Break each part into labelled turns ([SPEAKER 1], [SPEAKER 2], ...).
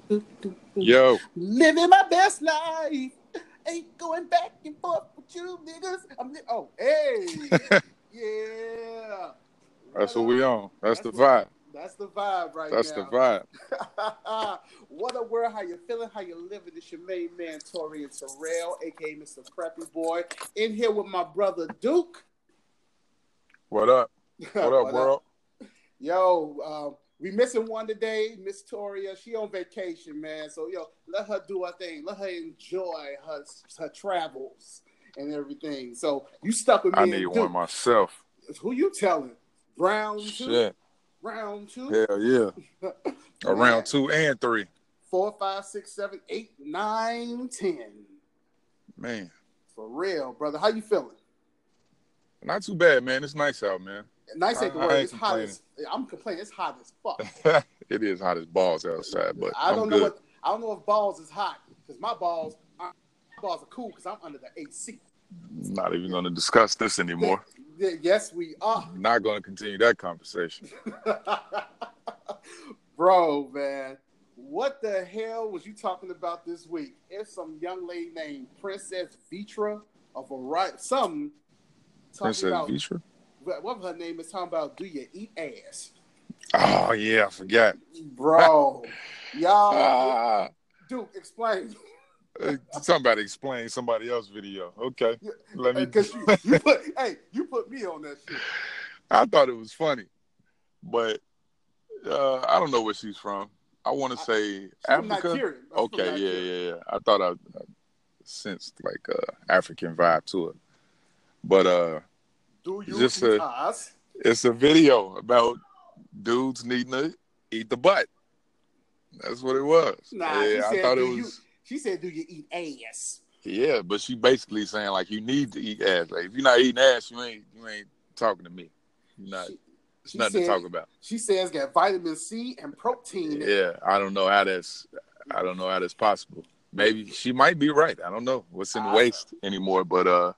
[SPEAKER 1] Yo,
[SPEAKER 2] Living my best life. Ain't going back and forth with you niggas. Hey. Yeah.
[SPEAKER 1] that's
[SPEAKER 2] What
[SPEAKER 1] what
[SPEAKER 2] up?
[SPEAKER 1] we on. That's
[SPEAKER 2] That's
[SPEAKER 1] the
[SPEAKER 2] what
[SPEAKER 1] vibe.
[SPEAKER 2] that's the vibe right
[SPEAKER 1] That's the
[SPEAKER 2] now.
[SPEAKER 1] vibe.
[SPEAKER 2] What a world, how you feeling, how you living? It's your main man, Torian Terrell, aka Mr. Preppy Boy. In here with my brother Duke.
[SPEAKER 1] What up? What up,
[SPEAKER 2] What up?
[SPEAKER 1] world?
[SPEAKER 2] Yo, we missing one today, Miss Toria. She on vacation, man. So let her do her thing. Let her enjoy her travels and everything. So you stuck with
[SPEAKER 1] I
[SPEAKER 2] me
[SPEAKER 1] need
[SPEAKER 2] and
[SPEAKER 1] one
[SPEAKER 2] Duke.
[SPEAKER 1] myself.
[SPEAKER 2] Who you telling? Round two?
[SPEAKER 1] Shit.
[SPEAKER 2] Round two?
[SPEAKER 1] Hell yeah.
[SPEAKER 2] Man.
[SPEAKER 1] Around 2 and 3.
[SPEAKER 2] 4, 5, 6, 7, 8, 9, 10.
[SPEAKER 1] Man.
[SPEAKER 2] For real, brother. How you feeling?
[SPEAKER 1] Not too bad, man. It's nice out, man.
[SPEAKER 2] Nice ain't the
[SPEAKER 1] I
[SPEAKER 2] word.
[SPEAKER 1] ain't
[SPEAKER 2] It's hot
[SPEAKER 1] complaining.
[SPEAKER 2] as I'm complaining. It's hot as fuck.
[SPEAKER 1] It is hot as balls outside, but
[SPEAKER 2] I don't
[SPEAKER 1] I'm
[SPEAKER 2] know
[SPEAKER 1] good.
[SPEAKER 2] I don't know if balls is hot because my balls are cool because I'm under the AC.
[SPEAKER 1] Not even going to discuss this anymore.
[SPEAKER 2] Yes, we are.
[SPEAKER 1] Not going to continue that conversation.
[SPEAKER 2] Bro, man. What the hell was you talking about this week? It's some young lady named Princess Vitra of a right something talking
[SPEAKER 1] Princess
[SPEAKER 2] about
[SPEAKER 1] Vitra?
[SPEAKER 2] what her name is talking about. Do you eat ass?
[SPEAKER 1] Oh, yeah, I forgot.
[SPEAKER 2] Bro, y'all,
[SPEAKER 1] Ah,
[SPEAKER 2] Duke, explain.
[SPEAKER 1] somebody explain somebody else's video. Okay, let me.
[SPEAKER 2] Because you put me on that shit.
[SPEAKER 1] I thought it was funny, but I don't know where she's from. I want to say
[SPEAKER 2] She's from
[SPEAKER 1] Africa.
[SPEAKER 2] Nigeria.
[SPEAKER 1] Okay, yeah. I thought I sensed like African vibe to it, but
[SPEAKER 2] Do you
[SPEAKER 1] just
[SPEAKER 2] eat ass?
[SPEAKER 1] it's a video about dudes needing to eat the butt. That's what it was.
[SPEAKER 2] Nah,
[SPEAKER 1] Yeah,
[SPEAKER 2] she
[SPEAKER 1] I
[SPEAKER 2] said,
[SPEAKER 1] thought it was.
[SPEAKER 2] She said, do you eat ass?
[SPEAKER 1] Yeah, but she basically saying like you need to eat ass. Like if you're not eating ass, you ain't talking to me. You're not. It's nothing to talk about.
[SPEAKER 2] She says got vitamin C and protein.
[SPEAKER 1] Yeah, I don't know how that's possible. Maybe she might be right. I don't know what's in waste anymore, but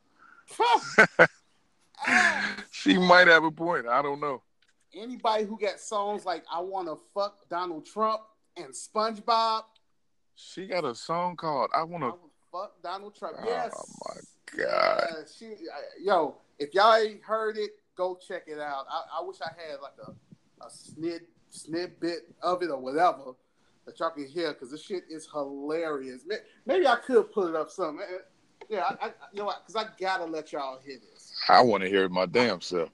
[SPEAKER 1] she might have a point. I don't know.
[SPEAKER 2] Anybody who got songs like "I Want to Fuck Donald Trump" and SpongeBob.
[SPEAKER 1] She got a song called "I Want to
[SPEAKER 2] Fuck Donald Trump."
[SPEAKER 1] Oh
[SPEAKER 2] Yes.
[SPEAKER 1] My God.
[SPEAKER 2] If y'all ain't heard it, go check it out. I wish I had like a snippet of it or whatever that y'all can hear because this shit is hilarious. Maybe I could put it up some. Yeah, because I gotta let y'all hear this.
[SPEAKER 1] I want to hear it my damn self.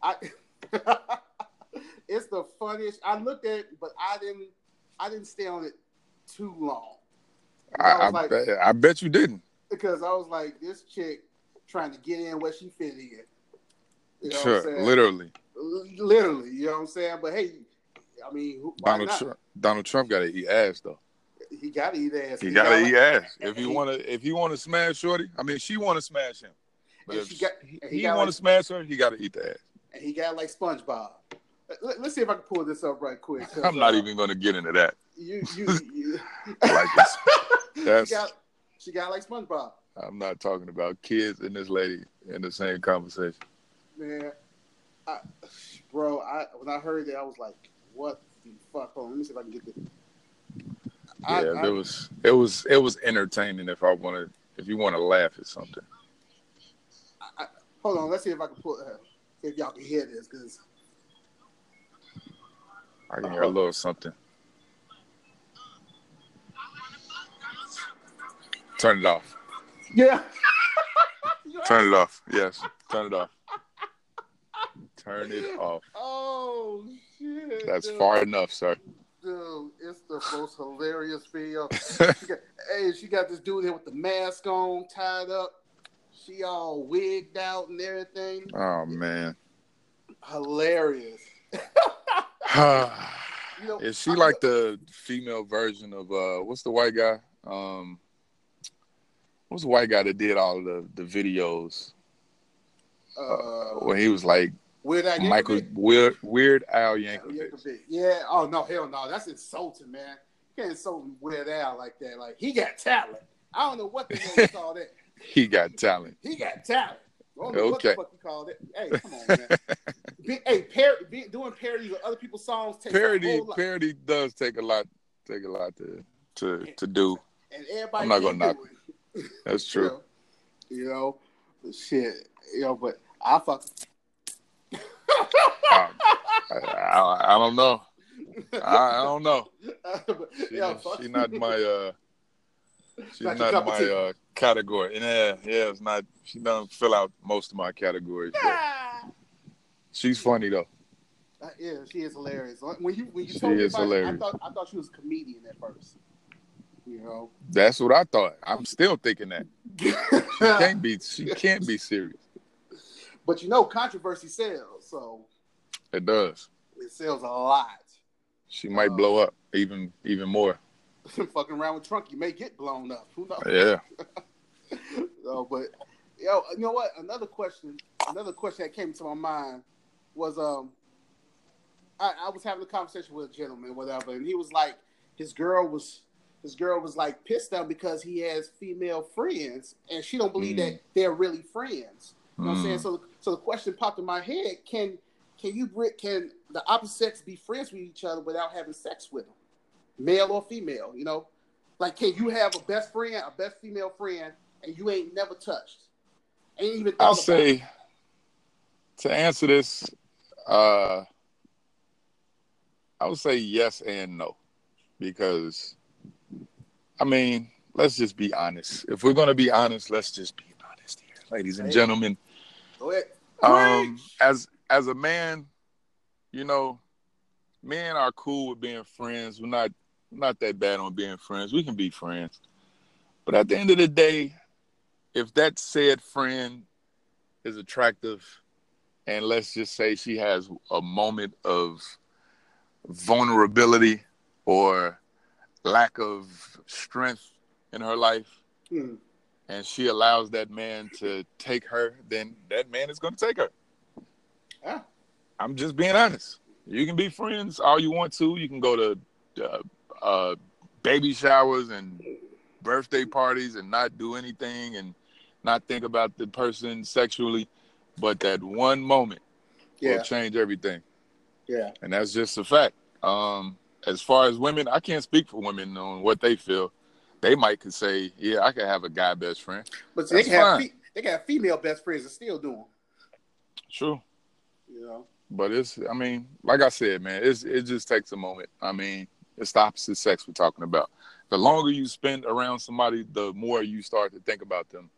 [SPEAKER 2] It's the funniest. I looked at it, but I didn't stay on it too long.
[SPEAKER 1] I bet you didn't.
[SPEAKER 2] Because I was like, this chick trying to get in where she fit in. You know
[SPEAKER 1] sure,
[SPEAKER 2] what I'm saying? Literally, you know what I'm saying? But hey, I mean,
[SPEAKER 1] Donald Trump got to eat ass though.
[SPEAKER 2] He got to eat ass.
[SPEAKER 1] He got to eat ass. If you want to smash Shorty, I mean, she want to smash him. But if he want to smash her, he got to eat the ass.
[SPEAKER 2] And he got like SpongeBob. Let's see if I can pull this up right quick.
[SPEAKER 1] I'm not even going to get into that.
[SPEAKER 2] You
[SPEAKER 1] like this.
[SPEAKER 2] She got like SpongeBob.
[SPEAKER 1] I'm not talking about kids and this lady in the same conversation.
[SPEAKER 2] Man, when I heard that, I was like, "What the fuck?" Hold on, let me see if I can get this.
[SPEAKER 1] It was entertaining. If you want to laugh at something.
[SPEAKER 2] Hold on, let's see if I can pull if y'all can hear this because
[SPEAKER 1] I can hear a little something. Turn it off.
[SPEAKER 2] Yeah.
[SPEAKER 1] Turn it off. Yes. Turn it off. Turn it off.
[SPEAKER 2] Oh, shit.
[SPEAKER 1] That's far enough, sir.
[SPEAKER 2] Dude, it's the most hilarious video. She got this dude here with the mask on, tied up. She all wigged out and everything.
[SPEAKER 1] Oh, man.
[SPEAKER 2] Hilarious.
[SPEAKER 1] Is she like the female version of, what's the white guy? What's the white guy that did all of the videos? When he was like Weird Al Yankovic.
[SPEAKER 2] Yeah. Oh no, hell no. That's insulting, man. You can't insult Weird Al like that. Like he got talent. I don't know what the hell you call that.
[SPEAKER 1] He got talent.
[SPEAKER 2] He got talent. I don't know what the fuck you call it. Hey, come on, man. Doing parodies of other people's songs takes
[SPEAKER 1] parody does take a lot to to do.
[SPEAKER 2] And everybody
[SPEAKER 1] I'm not
[SPEAKER 2] can't
[SPEAKER 1] gonna knock
[SPEAKER 2] do it.
[SPEAKER 1] That's true.
[SPEAKER 2] You know, shit. But I fuck.
[SPEAKER 1] I don't know. I don't know. She not my she's not my category. Yeah, it's not. She doesn't fill out most of my categories. But she's funny though.
[SPEAKER 2] Yeah, she is hilarious. When you
[SPEAKER 1] She
[SPEAKER 2] told me
[SPEAKER 1] is
[SPEAKER 2] about it,
[SPEAKER 1] hilarious.
[SPEAKER 2] I thought she was a comedian at first. You know,
[SPEAKER 1] That's what I thought. I'm still thinking that she can't be serious.
[SPEAKER 2] But you know, controversy sells, so
[SPEAKER 1] It does.
[SPEAKER 2] it sells a lot.
[SPEAKER 1] She might blow up even more.
[SPEAKER 2] Fucking around with Trump, you may get blown up. Who knows?
[SPEAKER 1] Yeah.
[SPEAKER 2] No, but you know what? Another question that came to my mind was I was having a conversation with a gentleman, whatever, and he was like, his girl was like pissed off because he has female friends, and she don't believe that they're really friends. You know what I'm saying? So the question popped in my head: Can the opposite sex be friends with each other without having sex with them, male or female? You know, like can you have a best female friend, and you ain't never touched, ain't even thought
[SPEAKER 1] I'll
[SPEAKER 2] about
[SPEAKER 1] say
[SPEAKER 2] it?
[SPEAKER 1] to answer this, I would say yes and no, because I mean, let's just be honest. If we're gonna be honest, let's just be honest here, ladies and gentlemen.
[SPEAKER 2] Go ahead.
[SPEAKER 1] As a man, you know, men are cool with being friends. We're not that bad on being friends. We can be friends. But at the end of the day, if that said friend is attractive, and let's just say she has a moment of vulnerability or lack of strength in her life, and she allows that man to take her, then that man is going to take her.
[SPEAKER 2] Yeah.
[SPEAKER 1] I'm just being honest. You can be friends all you want to. You can go to baby showers and birthday parties and not do anything and not think about the person sexually. But that one moment will change everything.
[SPEAKER 2] Yeah.
[SPEAKER 1] And that's just a fact. As far as women, I can't speak for women on what they feel. They could say, yeah, I could have a guy best friend.
[SPEAKER 2] But they can have female best friends and still do them.
[SPEAKER 1] True.
[SPEAKER 2] You know.
[SPEAKER 1] But I mean, like I said, man, it just takes a moment. I mean, it's the opposite sex we're talking about. The longer you spend around somebody, the more you start to think about them.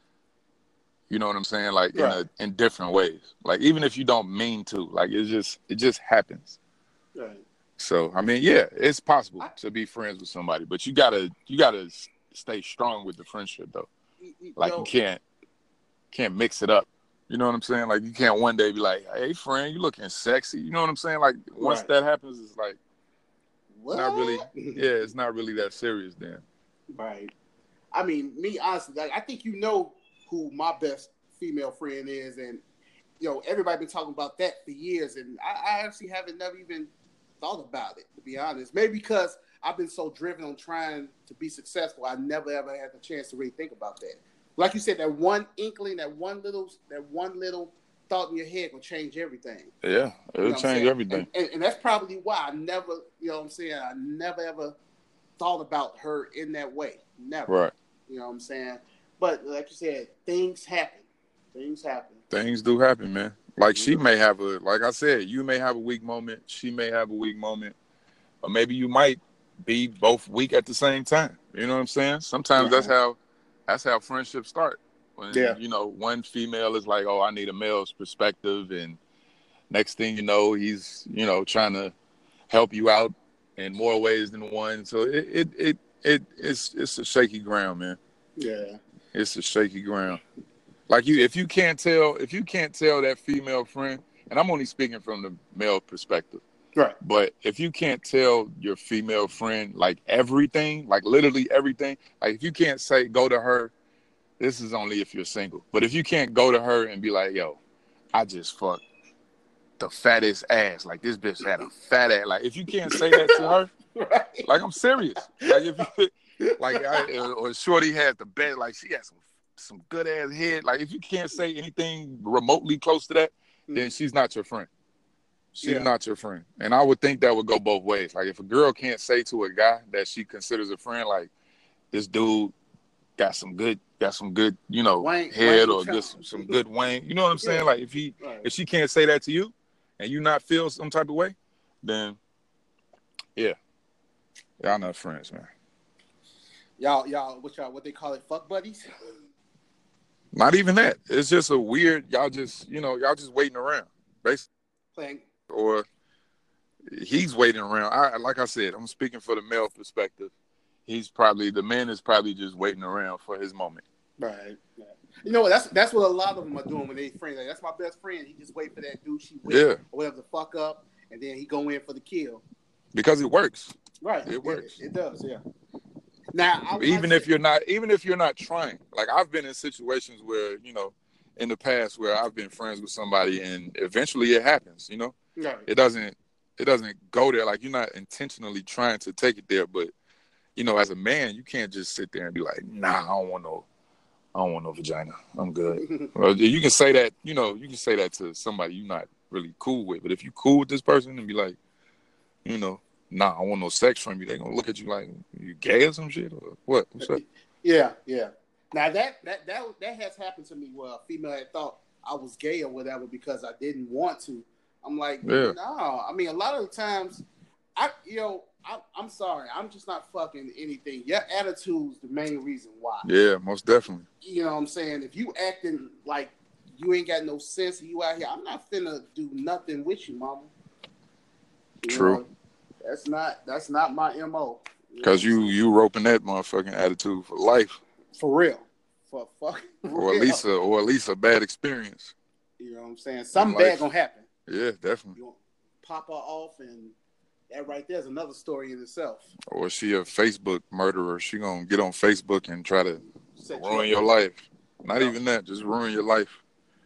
[SPEAKER 1] You know what I'm saying? Like in different ways. Like even if you don't mean to, like it just happens.
[SPEAKER 2] Right.
[SPEAKER 1] So I mean, yeah, it's possible to be friends with somebody, but you gotta stay strong with the friendship though. Like you can't mix it up. You know what I'm saying? Like you can't one day be like, "Hey, friend, you looking sexy." You know what I'm saying? Like once that happens, it's like it's not really. Yeah, it's not really that serious then.
[SPEAKER 2] Right. I mean, me honestly, like I think you know who my best female friend is, and everybody been talking about that for years, and I actually haven't never even thought about it, to be honest. Maybe because I've been so driven on trying to be successful, I never ever had the chance to really think about that. Like you said, that one inkling, that one little thought in your head will change everything.
[SPEAKER 1] Yeah, it'll change everything.
[SPEAKER 2] And that's probably why I never, I never ever thought about her in that way. Never.
[SPEAKER 1] Right.
[SPEAKER 2] You know what I'm saying? But like you said, things happen.
[SPEAKER 1] Things do happen, man. Like she may have like I said, you may have a weak moment. She may have a weak moment. Or maybe you might be both weak at the same time. You know what I'm saying? Sometimes that's how friendships start. When, one female is like, oh, I need a male's perspective. And next thing you know, he's, trying to help you out in more ways than one. So it's a shaky ground, man.
[SPEAKER 2] Yeah.
[SPEAKER 1] It's a shaky ground. Like if you can't tell that female friend, and I'm only speaking from the male perspective.
[SPEAKER 2] Right.
[SPEAKER 1] But if you can't tell your female friend like everything, like literally everything, like if you can't say go to her, this is only if you're single. But if you can't go to her and be like, yo, I just fucked the fattest ass. Like this bitch had a fat ass. Like if you can't say that to her, right. Like I'm serious. Like if you or Shorty had the bed, like she had some good ass head. Like if you can't say anything remotely close to that, then she's not your friend. She's not your friend. And I would think that would go both ways. Like, if a girl can't say to a guy that she considers a friend, like, this dude got some good, you know, head or some good wang. You know what I'm saying? Like, if she can't say that to you and you not feel some type of way, then y'all not friends, man.
[SPEAKER 2] Y'all, what they call it, fuck buddies?
[SPEAKER 1] Not even that. It's just a weird, y'all just waiting around, basically.
[SPEAKER 2] Playing.
[SPEAKER 1] Or he's waiting around. Like I said, I'm speaking for the male perspective. The man is probably just waiting around for his moment.
[SPEAKER 2] Right. You know what? That's what a lot of them are doing when they friends. Like, that's my best friend. He just wait for that dude she with or whatever the fuck up, and then he go in for the kill.
[SPEAKER 1] Because it works.
[SPEAKER 2] Right.
[SPEAKER 1] It works.
[SPEAKER 2] It does. Yeah. Now,
[SPEAKER 1] even if you're not trying. Like, I've been in situations where, you know, in the past where I've been friends with somebody and eventually it happens. You know, it doesn't go there. Like, you're not intentionally trying to take it there, but you know, as a man, you can't just sit there and be like, nah, I don't want no vagina. I'm good. Well, you can say that, you know, to somebody you're not really cool with. But if you cool with this person and be like, you know, nah, I don't want no sex from you, they're gonna look at you like, you gay or some shit or what? What's up?
[SPEAKER 2] Yeah. Now that has happened to me where a female had thought I was gay or whatever because I didn't want to. I'm like, no. I mean, a lot of the times, I'm sorry. I'm just not fucking anything. Your attitude's the main reason why.
[SPEAKER 1] Yeah, most definitely.
[SPEAKER 2] You know what I'm saying? If you acting like you ain't got no sense and you out here, I'm not finna do nothing with you, mama.
[SPEAKER 1] True.
[SPEAKER 2] That's not my MO.
[SPEAKER 1] Because you roping that motherfucking attitude for life.
[SPEAKER 2] For real. For fucking
[SPEAKER 1] or at least a bad experience.
[SPEAKER 2] You know what I'm saying? Something bad gonna happen.
[SPEAKER 1] Yeah, definitely.
[SPEAKER 2] You pop her off, and that right there's another story in itself.
[SPEAKER 1] Or she a Facebook murderer. She gonna get on Facebook and try to ruin your life. Not even that, just ruin your life.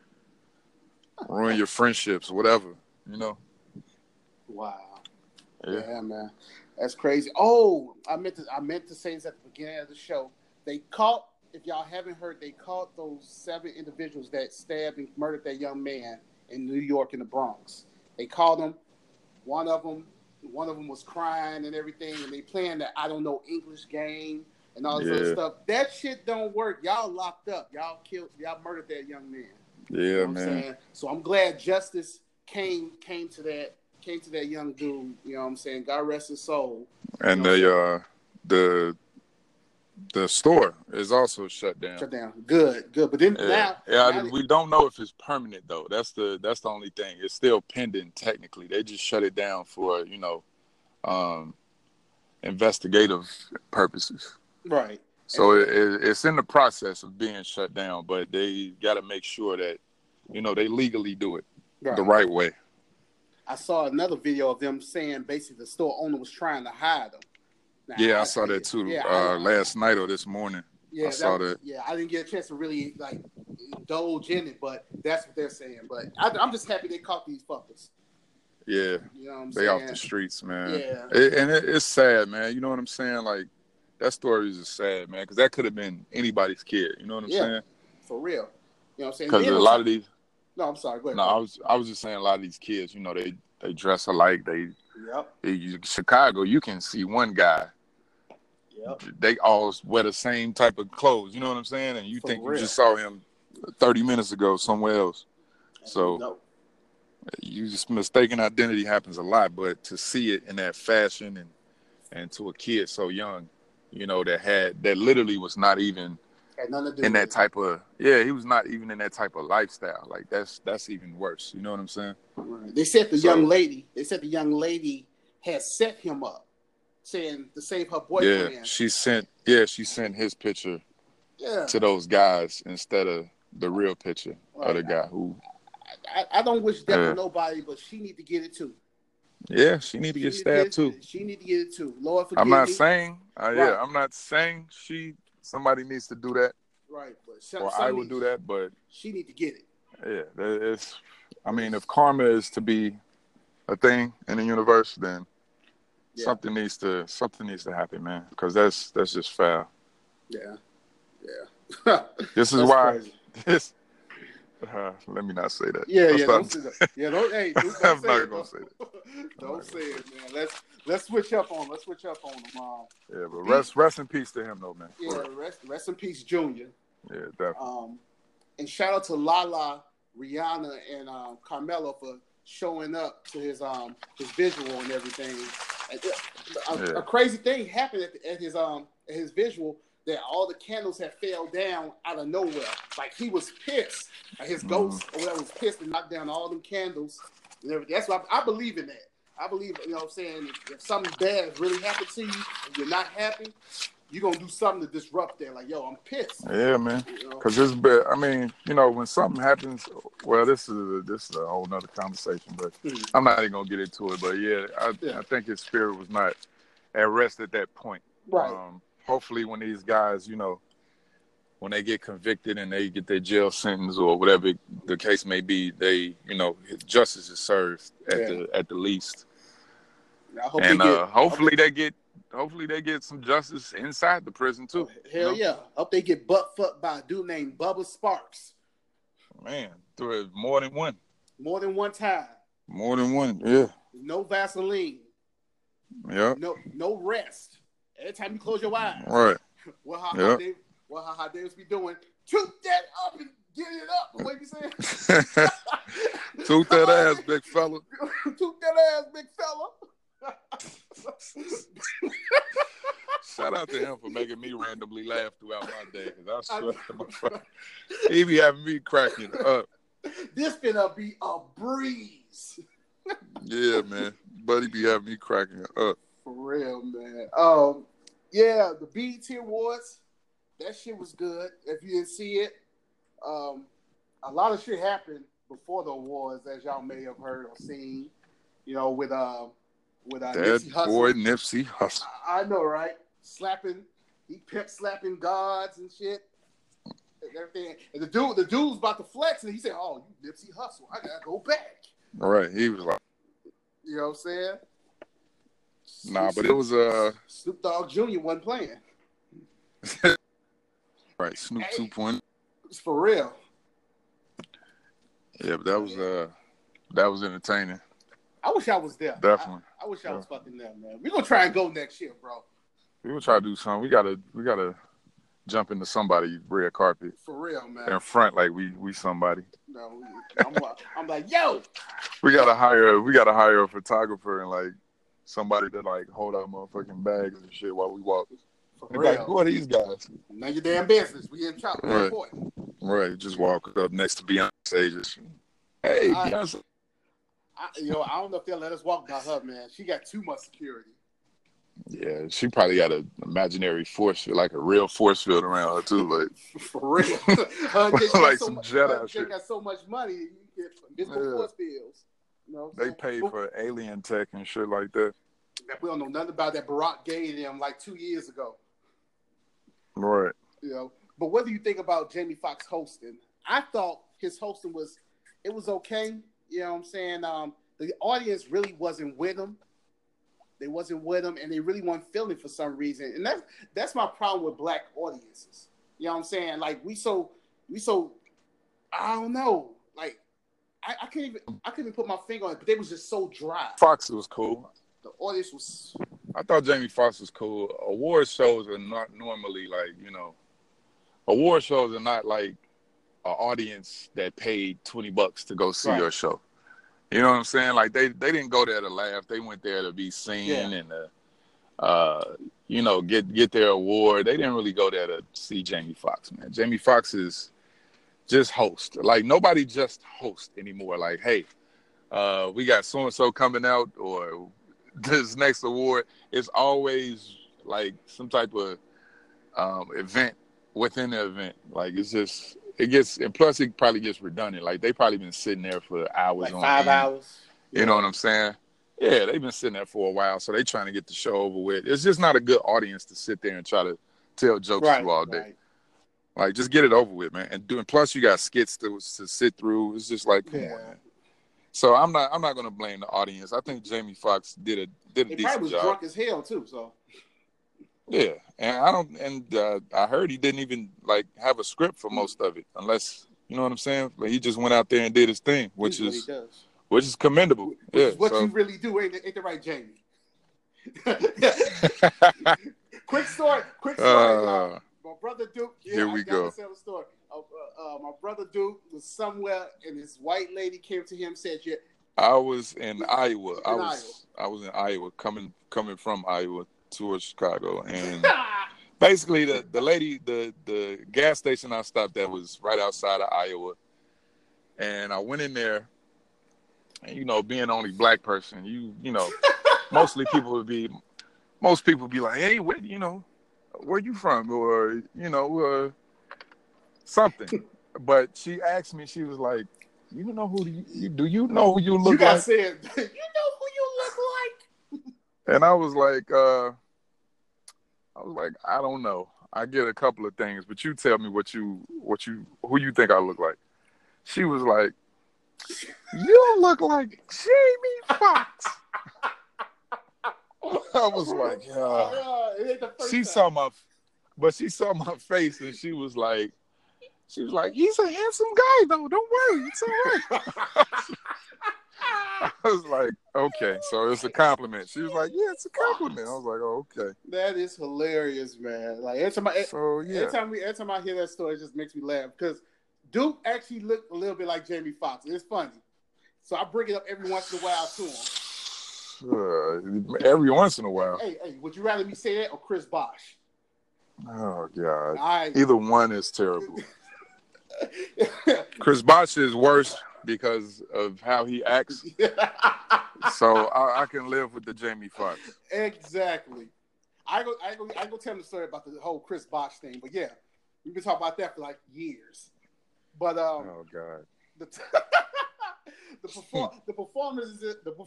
[SPEAKER 1] Ruin your friendships, whatever, you know.
[SPEAKER 2] Wow. Yeah, man. That's crazy. Oh, I meant to say this at the beginning of the show. They caught, if y'all haven't heard, they caught those 7 individuals that stabbed and murdered that young man in New York in the Bronx. They caught them. One of them was crying and everything, and they playing that I don't know English game and all this other stuff. That shit don't work. Y'all locked up. Y'all murdered that young man.
[SPEAKER 1] Yeah,
[SPEAKER 2] you know what
[SPEAKER 1] man.
[SPEAKER 2] I'm saying? So I'm glad justice came to that young dude. You know what I'm saying? God rest his soul.
[SPEAKER 1] And the store is also shut down.
[SPEAKER 2] Good. But then now
[SPEAKER 1] we don't know if it's permanent though. That's the only thing. It's still pending technically. They just shut it down for, you know, investigative purposes.
[SPEAKER 2] Right.
[SPEAKER 1] So it's in the process of being shut down, but they got to make sure that, you know, they legally do it the right way.
[SPEAKER 2] I saw another video of them saying basically the store owner was trying to hide them.
[SPEAKER 1] Now, I saw that too. Last night or this morning.
[SPEAKER 2] Yeah,
[SPEAKER 1] I saw that.
[SPEAKER 2] Yeah, I didn't get a chance to really like indulge in it, but that's what they're saying. But I'm just happy they caught these fuckers.
[SPEAKER 1] Yeah,
[SPEAKER 2] you know what I'm
[SPEAKER 1] they
[SPEAKER 2] saying?
[SPEAKER 1] off the streets, man.
[SPEAKER 2] Yeah,
[SPEAKER 1] it's sad, man. You know what I'm saying? Like, that story is just sad, man, because that could have been anybody's kid. You know what I'm saying?
[SPEAKER 2] For real. You know what I'm saying?
[SPEAKER 1] Because a lot of these.
[SPEAKER 2] No, I'm sorry. Go ahead.
[SPEAKER 1] No, I was just saying a lot of these kids, you know, they dress alike. Chicago, you can see one guy.
[SPEAKER 2] Yep.
[SPEAKER 1] They all wear the same type of clothes. You know what I'm saying? And you think you just saw him 30 minutes ago somewhere else. So you just mistaken identity happens a lot, but to see it in that fashion and to a kid so young, you know, that literally was not even in that type of he was not even in that type of lifestyle. Like that's even worse. You know what I'm saying?
[SPEAKER 2] Right. They said the young lady had set him up, saying to save her boyfriend.
[SPEAKER 1] Yeah, she sent his picture to those guys instead of the real picture of the guy who.
[SPEAKER 2] I don't wish death on nobody, but she need to get it too.
[SPEAKER 1] Yeah, she need to get stabbed too.
[SPEAKER 2] She need to get it too. Lord forgive
[SPEAKER 1] I'm not
[SPEAKER 2] me.
[SPEAKER 1] saying, I'm not saying somebody needs to do that.
[SPEAKER 2] Right,
[SPEAKER 1] or I would do that, but
[SPEAKER 2] she need to get it.
[SPEAKER 1] Yeah, I mean, if karma is to be a thing in the universe, then something needs to happen, man. Because that's just foul.
[SPEAKER 2] Yeah.
[SPEAKER 1] This is why Let me not say that.
[SPEAKER 2] Yeah, don't say that. Yeah, don't
[SPEAKER 1] I'm
[SPEAKER 2] say
[SPEAKER 1] not
[SPEAKER 2] it.
[SPEAKER 1] gonna say that.
[SPEAKER 2] Don't say it, man. Let's switch up on. Let's switch up on him.
[SPEAKER 1] Yeah, but rest in peace to him, though, man.
[SPEAKER 2] Yeah, rest in peace, Junior.
[SPEAKER 1] Yeah, definitely.
[SPEAKER 2] And shout out to Lala, Rihanna, and Carmelo for showing up to his visual and everything. A crazy thing happened at his visual, that all the candles had fell down out of nowhere. Like, he was pissed. His ghost or whatever was pissed and knocked down all them candles and everything. That's why I believe in that. I believe, you know what I'm saying, if something bad has really happened to you and you're not happy, you're going to do something to disrupt that. Like, yo, I'm pissed.
[SPEAKER 1] Yeah, man. Because it's bad. I mean, you know, when something happens, well, this is a whole nother conversation, but I'm not even going to get into it. But, I think his spirit was not at rest at that point.
[SPEAKER 2] Right.
[SPEAKER 1] Hopefully when these guys, you know, when they get convicted and they get their jail sentence or whatever the case may be, they, you know, justice is served at the least. Hopefully they get some justice inside the prison too.
[SPEAKER 2] Hell yeah! Hope they get butt fucked by a dude named Bubba Sparks.
[SPEAKER 1] Man, through it more than one.
[SPEAKER 2] More than one time.
[SPEAKER 1] More than one, yeah.
[SPEAKER 2] No Vaseline.
[SPEAKER 1] Yeah.
[SPEAKER 2] No rest. Every time you close your eyes.
[SPEAKER 1] Right.
[SPEAKER 2] How Davis be doing? Toot that up and get it up. What you saying?
[SPEAKER 1] Toot that ass, big fella.
[SPEAKER 2] Toot that ass, big fella.
[SPEAKER 1] Shout out to him for making me randomly laugh throughout my day. Cause I swear he be having me cracking up.
[SPEAKER 2] This finna be a breeze.
[SPEAKER 1] Yeah, man. Buddy be having me cracking up.
[SPEAKER 2] For real, man. Yeah, the BET Awards, that shit was good. If you didn't see it, a lot of shit happened before the awards, as y'all may have heard or seen. You know, with Nipsey Hussle.
[SPEAKER 1] Boy, Nipsey Hussle.
[SPEAKER 2] I know, right? He pimp slapping gods and shit. And everything. And the dude was about to flex, and he said, "Oh, you Nipsey Hussle, I gotta go back."
[SPEAKER 1] All right, he was like,
[SPEAKER 2] you know what I'm saying?
[SPEAKER 1] Nah, but it was
[SPEAKER 2] Snoop Dogg Jr. wasn't playing.
[SPEAKER 1] Right, Snoop 2.0.
[SPEAKER 2] It's for real.
[SPEAKER 1] Yeah, but that was entertaining.
[SPEAKER 2] I wish I was there.
[SPEAKER 1] Definitely.
[SPEAKER 2] I wish I was fucking there, man. We're gonna try and go next year, bro.
[SPEAKER 1] We gonna try to do something. We gotta jump into somebody's red carpet.
[SPEAKER 2] For real, man.
[SPEAKER 1] In front like we somebody.
[SPEAKER 2] No, I'm like, yo.
[SPEAKER 1] We gotta hire a photographer and like somebody to like hold our motherfucking bags and shit while we walk. Like, who are these guys?
[SPEAKER 2] None of your damn business. We in trouble.
[SPEAKER 1] Right. Right. Just walk up next to Beyonce. Just, hey, Beyonce.
[SPEAKER 2] I don't know if they'll let us walk by her, man. She got too much security.
[SPEAKER 1] Yeah, she probably got an imaginary force field, like a real force field around her too, like
[SPEAKER 2] for real.
[SPEAKER 1] Like some Jedi shit.
[SPEAKER 2] They got so much money, you get invisible force fields. You know,
[SPEAKER 1] they paid for alien tech and shit like that.
[SPEAKER 2] We don't know nothing about that. Barack gave them like 2 years ago.
[SPEAKER 1] Right.
[SPEAKER 2] You know, but what do you think about Jamie Foxx hosting? I thought his hosting was okay. You know what I'm saying? The audience really wasn't with him. They wasn't with him, and they really weren't feeling for some reason. And that's my problem with black audiences. You know what I'm saying? Like we so I don't know. Like I couldn't even put my finger on it, but they was just so dry.
[SPEAKER 1] Fox was cool.
[SPEAKER 2] The audience was.
[SPEAKER 1] I thought Jamie Foxx was cool. Award shows are not normally like, you know, award shows are not like an audience that paid $20 to go see your show. You know what I'm saying? Like they didn't go there to laugh. They went there to be seen and you know, get their award. They didn't really go there to see Jamie Foxx, man. Jamie Foxx is just host. Like nobody just host anymore. Like, hey, we got so and so coming out or this next award. It's always like some type of event within the event. Like and plus it probably gets redundant. Like they probably been sitting there for hours
[SPEAKER 2] like
[SPEAKER 1] on
[SPEAKER 2] 5
[SPEAKER 1] end.
[SPEAKER 2] hours.
[SPEAKER 1] You know what I'm saying? Yeah, they've been sitting there for a while, so they trying to get the show over with. It's just not a good audience to sit there and try to tell jokes to all day. Right. Like just get it over with, man. And plus you got skits to sit through. It's just like come on, man. So I'm not gonna blame the audience. I think Jamie Foxx did a decent job. He probably was
[SPEAKER 2] drunk as hell too, so.
[SPEAKER 1] Yeah, and I heard he didn't even like have a script for most of it, unless You know what I'm saying? Like he just went out there and did his thing, which
[SPEAKER 2] He does.
[SPEAKER 1] Which is commendable.
[SPEAKER 2] Which is what you really do, ain't that right, Jamie? Quick story. My brother Duke. Yeah,
[SPEAKER 1] here we go.
[SPEAKER 2] Tell a story. My brother Duke was somewhere, and this white lady came to him and said, "Yeah."
[SPEAKER 1] I was in Iowa. I was in Iowa, coming from Iowa towards Chicago, and basically the lady, the gas station I stopped at was right outside of Iowa, and I went in there. And, you know, being the only black person, you know, most people be like, hey, where you from? Or, you know, something. But she asked me, she was like, do you know who you look like? You got said, do you know who you look like? And I was like, I don't know. I get a couple of things, but you tell me who you think I look like. She was like, you look like Jamie Foxx. I was like, she saw my face, and she was like, he's a handsome guy though. Don't worry, it's all right. I was like, okay, so it's a compliment. She was like, yeah, it's a compliment. I was like, oh, okay.
[SPEAKER 2] That is hilarious, man. Like every time I hear that story, it just makes me laugh because Duke actually looked a little bit like Jamie Foxx. It's funny. So I bring it up every once in a while to
[SPEAKER 1] him. Every once in a while.
[SPEAKER 2] Hey, would you rather me say that or Chris Bosh?
[SPEAKER 1] Oh, God. Either one is terrible. Chris Bosh is worse because of how he acts. So I can live with the Jamie Foxx.
[SPEAKER 2] Exactly. I go tell him the story about the whole Chris Bosh thing. But yeah, we've been talking about that for like years. But
[SPEAKER 1] oh, God.
[SPEAKER 2] The performances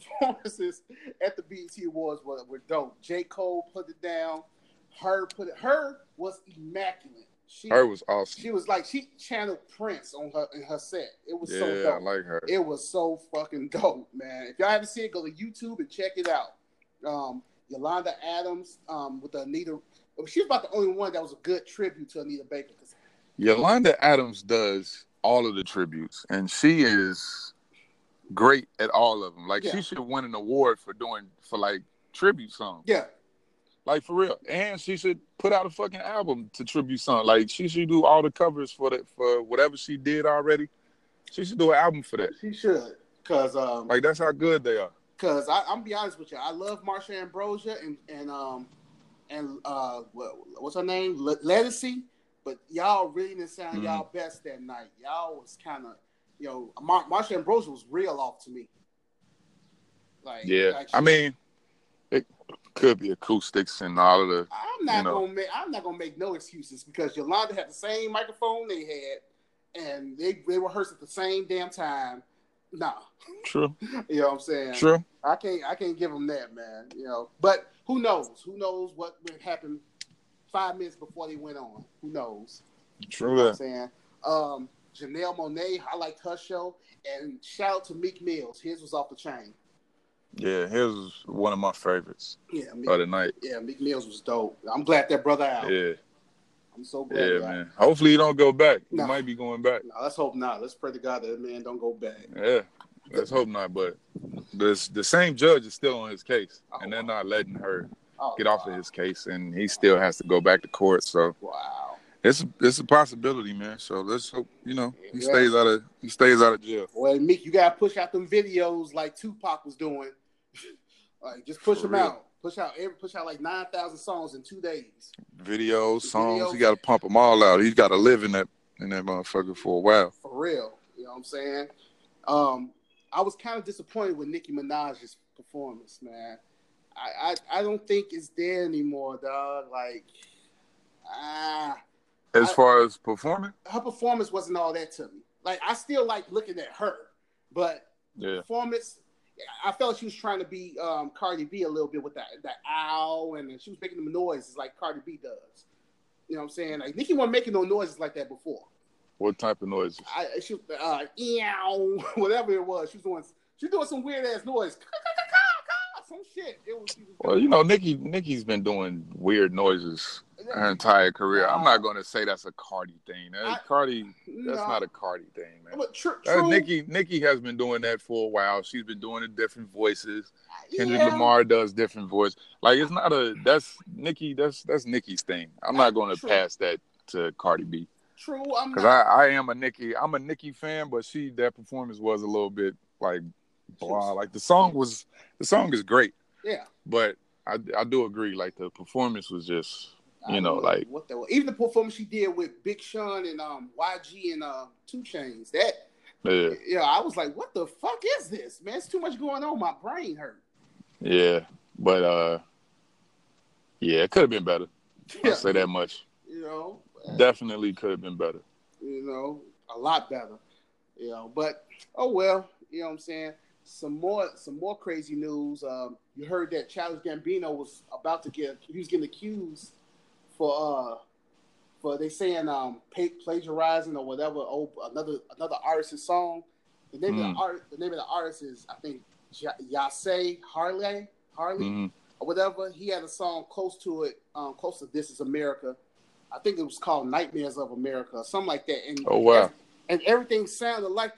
[SPEAKER 2] at the BET Awards were dope. J. Cole put it down. Her was immaculate.
[SPEAKER 1] Her was awesome.
[SPEAKER 2] She was like she channeled Prince in her set. It was so dope.
[SPEAKER 1] Yeah, I like her.
[SPEAKER 2] It was so fucking dope, man. If y'all haven't seen it, go to YouTube and check it out. Yolanda Adams with Anita. She was about the only one that was a good tribute to Anita Baker.
[SPEAKER 1] Yolanda Adams does all of the tributes, and she is great at all of them. Like she should win an award for like tribute songs.
[SPEAKER 2] Yeah.
[SPEAKER 1] Like for real. And she should put out a fucking album to tribute song. Like she should do all the covers for whatever she did already. She should do an album for that.
[SPEAKER 2] She should. Cause
[SPEAKER 1] like that's how good they are.
[SPEAKER 2] Cause I'm gonna be honest with you. I love Marsha Ambrosia and what's her name? Ledisi. But y'all really didn't sound y'all best that night. Y'all was kind of, Marsha Ambrosia was real off to me. Like,
[SPEAKER 1] I mean, it could be acoustics and all of the.
[SPEAKER 2] I'm not gonna make no excuses because Yolanda had the same microphone they had, and they rehearsed at the same damn time. Nah.
[SPEAKER 1] True.
[SPEAKER 2] You know what I'm saying?
[SPEAKER 1] True.
[SPEAKER 2] I can't give them that, man. But who knows? Who knows what would happen 5 minutes before they went on? Who knows?
[SPEAKER 1] True.
[SPEAKER 2] You know what I'm saying? Janelle Monáe, I liked her show, and shout out to Meek Mills. His was off the chain.
[SPEAKER 1] Yeah, his was one of my favorites.
[SPEAKER 2] Yeah,
[SPEAKER 1] of the night.
[SPEAKER 2] Yeah, Meek Mills was dope. I'm glad that brother out.
[SPEAKER 1] Yeah.
[SPEAKER 2] I'm so glad. Yeah,
[SPEAKER 1] man. Hopefully he don't go back. He might be going back.
[SPEAKER 2] No, let's hope not. Let's pray to God that man don't go back.
[SPEAKER 1] Yeah, let's hope not. But the same judge is still on his case, and they're not letting her get off of his case, and he still has to go back to court. So
[SPEAKER 2] wow,
[SPEAKER 1] it's a possibility, man. So let's hope he stays out of jail.
[SPEAKER 2] Well, Meek, you gotta push out them videos like Tupac was doing. Like just push them out. Push out like 9,000 songs in 2 days.
[SPEAKER 1] Videos, songs. He got to pump them all out. He's got to live in that motherfucker for a while.
[SPEAKER 2] For real, you know what I'm saying? I was kind of disappointed with Nicki Minaj's performance, man. I don't think it's there anymore, dog. Like,
[SPEAKER 1] as far as performing,
[SPEAKER 2] her performance wasn't all that to me. Like, I still like looking at her, but performance. I felt she was trying to be Cardi B a little bit with that ow, and she was making them noises like Cardi B does. You know what I'm saying? Like Nicki wasn't making no noises like that before.
[SPEAKER 1] What type of noises?
[SPEAKER 2] She was whatever it was. She was doing some weird ass noise. Some shit.
[SPEAKER 1] Well, Nicki's been doing weird noises her entire career.
[SPEAKER 2] Nah.
[SPEAKER 1] I'm not gonna say that's a Cardi thing. That's not a Cardi thing, man.
[SPEAKER 2] But true.
[SPEAKER 1] Nicki has been doing that for a while. She's been doing it different voices. Kendrick Lamar does different voice. Like it's not that's Nicki's thing. I'm not gonna pass that to Cardi B.
[SPEAKER 2] True,
[SPEAKER 1] because I am a Nicki. I'm a Nicki fan, but that performance was a little bit like blah. Like the song is great.
[SPEAKER 2] Yeah,
[SPEAKER 1] but I do agree. Like the performance was just even
[SPEAKER 2] the performance she did with Big Sean and YG and 2 Chainz. I was like, what the fuck is this, man? It's too much going on. My brain hurt.
[SPEAKER 1] Yeah, but it could have been better. I'll say that much. Definitely could have been better.
[SPEAKER 2] A lot better. But oh well. You know what I'm saying? Some more crazy news. You heard that Childish Gambino was about to he was getting accused for they saying plagiarizing or whatever another artist's song. The name of the artist is, I think, Yasay Harley or whatever. He had a song close to This Is America. I think it was called Nightmares of America or something like that. And and everything sounded like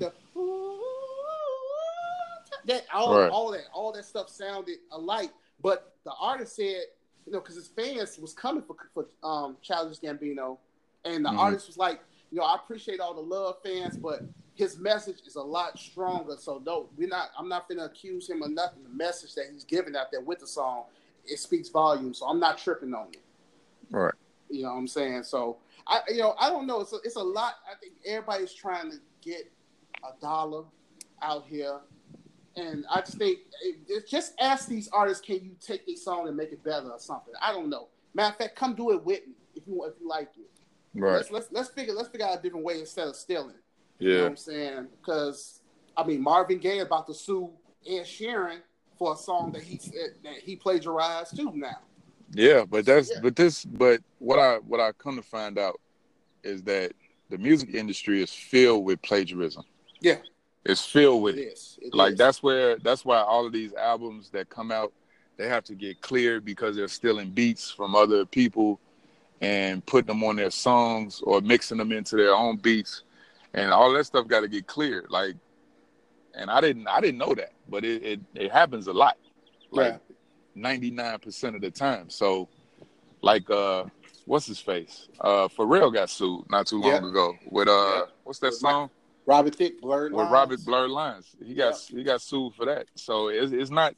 [SPEAKER 2] all that stuff sounded alike. But the artist said, because his fans was coming for Childish Gambino, and the artist was like, I appreciate all the love, fans, but his message is a lot stronger. So I'm not gonna accuse him of nothing. The message that he's giving out there with the song, it speaks volumes. So I'm not tripping on it.
[SPEAKER 1] Right.
[SPEAKER 2] You know what I'm saying? So I don't know. It's a lot. I think everybody's trying to get $1 out here. And I just think, just ask these artists, can you take their song and make it better or something? I don't know. Matter of fact, come do it with me if you like it.
[SPEAKER 1] Right.
[SPEAKER 2] Let's figure out a different way instead of stealing.
[SPEAKER 1] Yeah.
[SPEAKER 2] You know what I'm saying? Because Marvin Gaye about to sue Ed Sheeran for a song that he plagiarized too now.
[SPEAKER 1] Yeah, but what I come to find out is that the music industry is filled with plagiarism.
[SPEAKER 2] Yeah.
[SPEAKER 1] It's filled with it.
[SPEAKER 2] Is.
[SPEAKER 1] That's why all of these albums that come out, they have to get cleared because they're stealing beats from other people and putting them on their songs or mixing them into their own beats, and all that stuff got to get cleared. Like, and I didn't know that, but it happens a lot. Like 99% of the time. So, like, what's his face? Pharrell got sued not too long ago with what's that song?
[SPEAKER 2] Robert Thicke, Blurred Lines.
[SPEAKER 1] With Robert Blurred Lines. He got sued for that. So it's not,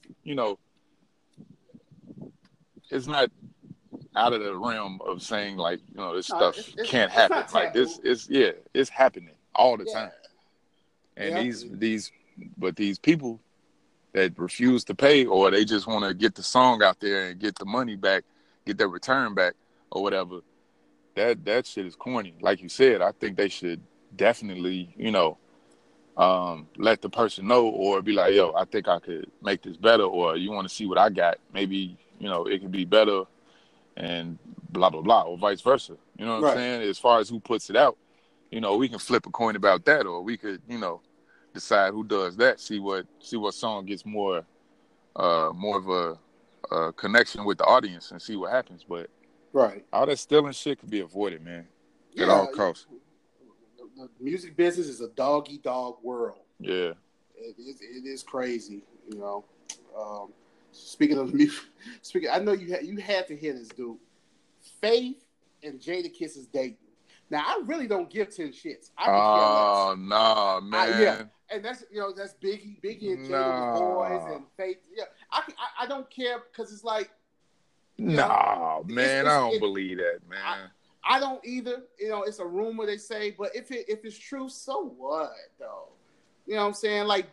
[SPEAKER 1] it's not out of the realm of saying like, this stuff can't happen. Like it's happening all the time. And these people that refuse to pay, or they just want to get the song out there and get the money back, get their return back or whatever, that shit is corny. Like you said, I think they should definitely, let the person know, or be like, yo, I think I could make this better, or you want to see what I got, maybe, it could be better, and blah, blah, blah, or vice versa. You know what I'm saying? As far as who puts it out, we can flip a coin about that, or we could, decide who does that, see what song gets more of a connection with the audience and see what happens. But all that stealing shit could be avoided, man, at all costs.
[SPEAKER 2] The music business is a dog-eat-dog world.
[SPEAKER 1] Yeah.
[SPEAKER 2] It is crazy, Speaking of music, I know you had to hear this, dude. Faith and Jadakiss is dating. Now, I really don't give 10 shits.
[SPEAKER 1] Oh, no, man.
[SPEAKER 2] And that's Biggie and Jada's boys and Faith. Yeah, I don't care because it's like,
[SPEAKER 1] man, I don't believe that, man.
[SPEAKER 2] I don't either. It's a rumor, they say, but if it's true, so what, though? You know what I'm saying? Like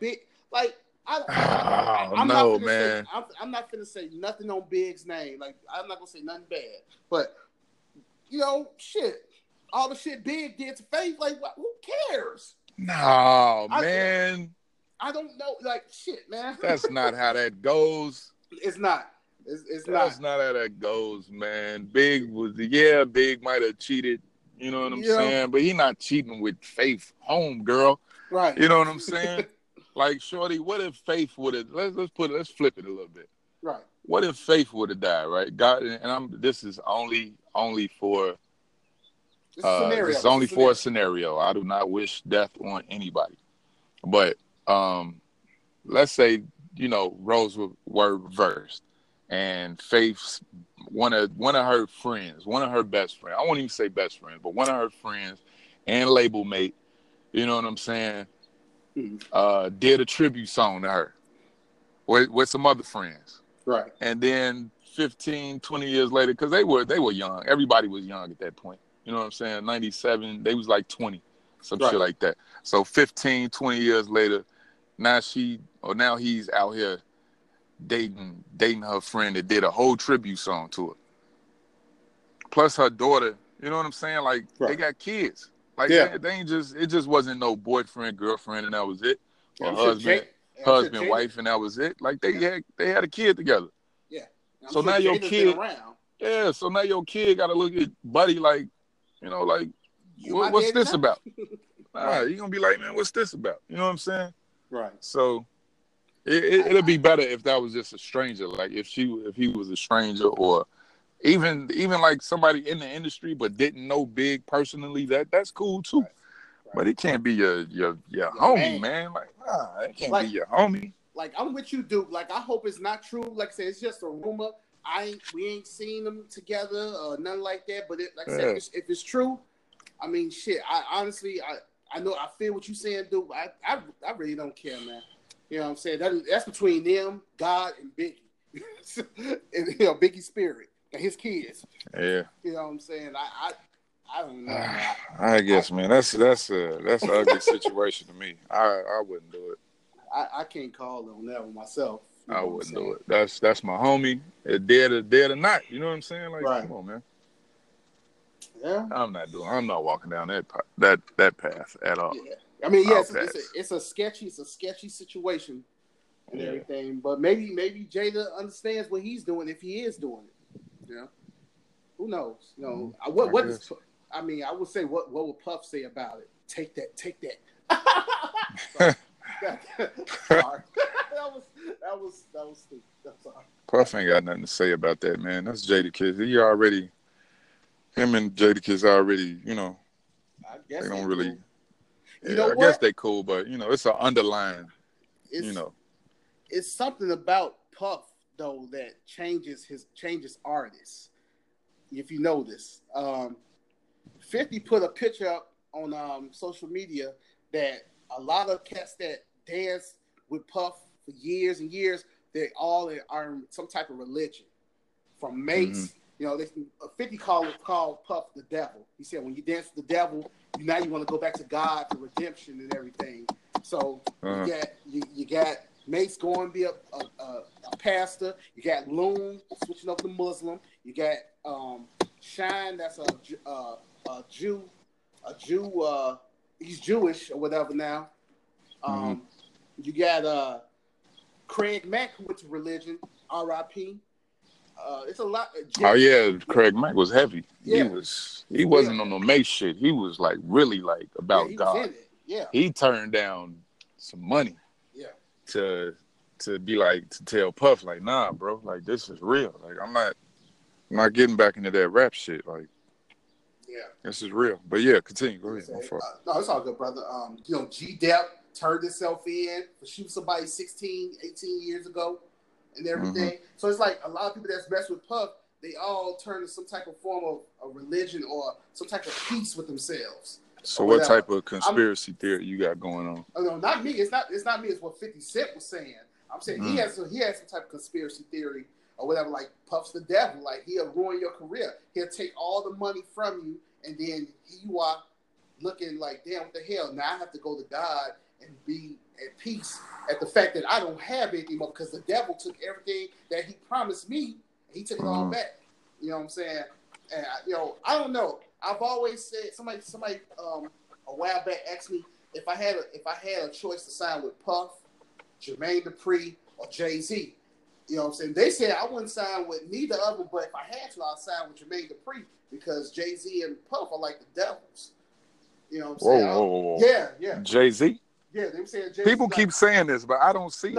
[SPEAKER 2] I'm not gonna say nothing on Big's name. Like, I'm not gonna say nothing bad, but shit. All the shit Big did to Faith, like, who cares?
[SPEAKER 1] No, man.
[SPEAKER 2] I don't know. Like, shit, man.
[SPEAKER 1] That's not how that goes.
[SPEAKER 2] It's not. It's not.
[SPEAKER 1] That's not how that goes, man. Big might have cheated, you know what I'm saying? But he not cheating with Faith home, girl.
[SPEAKER 2] Right.
[SPEAKER 1] You know what I'm saying? Like, shorty, what if Faith would have, let's flip it a little bit.
[SPEAKER 2] Right.
[SPEAKER 1] what if Faith would have died, right? God, and this is only for
[SPEAKER 2] It's a scenario.
[SPEAKER 1] this is only for a scenario. I do not wish death on anybody. But let's say, roles were reversed, and Faith's one of her friends, one of her best friends. I won't even say best friend, but one of her friends and label mate. You know what I'm saying? Did a tribute song to her with some other friends.
[SPEAKER 2] Right.
[SPEAKER 1] And then 15, 20 years later, because they were young. Everybody was young at that point. You know what I'm saying? 97, they was like 20, some shit like that. So 15, 20 years later, now he's out here dating her friend that did a whole tribute song to her. Plus her daughter, you know what I'm saying? Like, they got kids. Like, they ain't it just wasn't no boyfriend, girlfriend, and that was it. Or husband, wife, and that was it. Like, they had a kid together.
[SPEAKER 2] Yeah.
[SPEAKER 1] So now your kid, so now your kid got to look at Buddy like, like, what's this about? You're going to be like, man, what's this about? You know what I'm saying?
[SPEAKER 2] Right.
[SPEAKER 1] So it'll be better if that was just a stranger. Like, if he was a stranger, or even like somebody in the industry but didn't know Big personally, that's cool too. Right. But it can't be your homie, man. Like, it can't be your homie.
[SPEAKER 2] Like, I'm with you, Duke. Like, I hope it's not true. Like I said, it's just a rumor. We ain't seen them together or nothing like that. But like I said, if it's true, I mean, shit. I honestly, I know, I feel what you're saying, Duke. I really don't care, man. You know what I'm saying? That's between them, God, and Biggie, and Biggie's spirit and his kids.
[SPEAKER 1] Yeah.
[SPEAKER 2] You know what I'm saying? I don't know.
[SPEAKER 1] I guess, man, that's an ugly situation to me. I wouldn't do it.
[SPEAKER 2] I can't call on that one myself.
[SPEAKER 1] I wouldn't do it. That's my homie. Dead or not. You know what I'm saying? Like, come on, man.
[SPEAKER 2] Yeah.
[SPEAKER 1] I'm not walking down that path at all.
[SPEAKER 2] Yeah. I mean, yes, it's a sketchy situation and everything. But maybe Jada understands what he's doing if he is doing it. Yeah. Who knows? What is? I mean, I would say what would Puff say about it? Take that. Sorry. that was stupid. I'm sorry.
[SPEAKER 1] Puff ain't got nothing to say about that, man. That's Jadakiss. Him and Jadakiss already,
[SPEAKER 2] I guess
[SPEAKER 1] they don't really.
[SPEAKER 2] Cool. You know
[SPEAKER 1] I guess they cool, but it's an underlying.
[SPEAKER 2] It's something about Puff though that changes artists. If you know this, 50 put a picture up on social media that a lot of cats that dance with Puff for years and years, they all are in some type of religion. From Mace, 50 called Puff the devil. He said when you dance with the devil, now you want to go back to God for redemption and everything. So you got Mace going to be a pastor. You got Loon switching over to Muslim. You got Shine, that's a Jew. He's Jewish or whatever now. You got Craig Mack, who went to religion, R.I.P. It's a lot.
[SPEAKER 1] Craig Mack was heavy. Yeah. He wasn't on no Mace shit. He was like really like about God.
[SPEAKER 2] Yeah.
[SPEAKER 1] He turned down some money.
[SPEAKER 2] Yeah.
[SPEAKER 1] To be like, to tell Puff like, nah, bro, like this is real. Like I'm not getting back into that rap shit. Like, this is real. But yeah, continue. Go ahead.
[SPEAKER 2] No, it's all good, brother. G-Dep turned himself in for shooting somebody 16, 18 years ago and everything. So it's like a lot of people that's messed with Puff, they all turn to some type of form of a religion or some type of peace with themselves.
[SPEAKER 1] So what type of conspiracy theory you got going on?
[SPEAKER 2] Oh, no, not me. It's not me. It's what 50 Cent was saying. I'm saying he has some type of conspiracy theory or whatever, like Puff's the devil. Like, he'll ruin your career. He'll take all the money from you, and then you are looking like, damn, what the hell? Now I have to go to God and be at peace at the fact that I don't have anything more because the devil took everything that he promised me, and he took it all back. You know what I'm saying? And, I don't know. I've always said, somebody a while back asked me if I had a choice to sign with Puff, Jermaine Dupri, or Jay-Z. You know what I'm saying? They said I wouldn't sign with neither of them, but if I had to, I'd sign with Jermaine Dupri because Jay-Z and Puff are like the devils. You know what I'm saying?
[SPEAKER 1] Whoa.
[SPEAKER 2] Yeah.
[SPEAKER 1] Jay-Z?
[SPEAKER 2] Yeah, they were saying Jay-Z.
[SPEAKER 1] People keep saying this, but I don't see it.
[SPEAKER 2] No,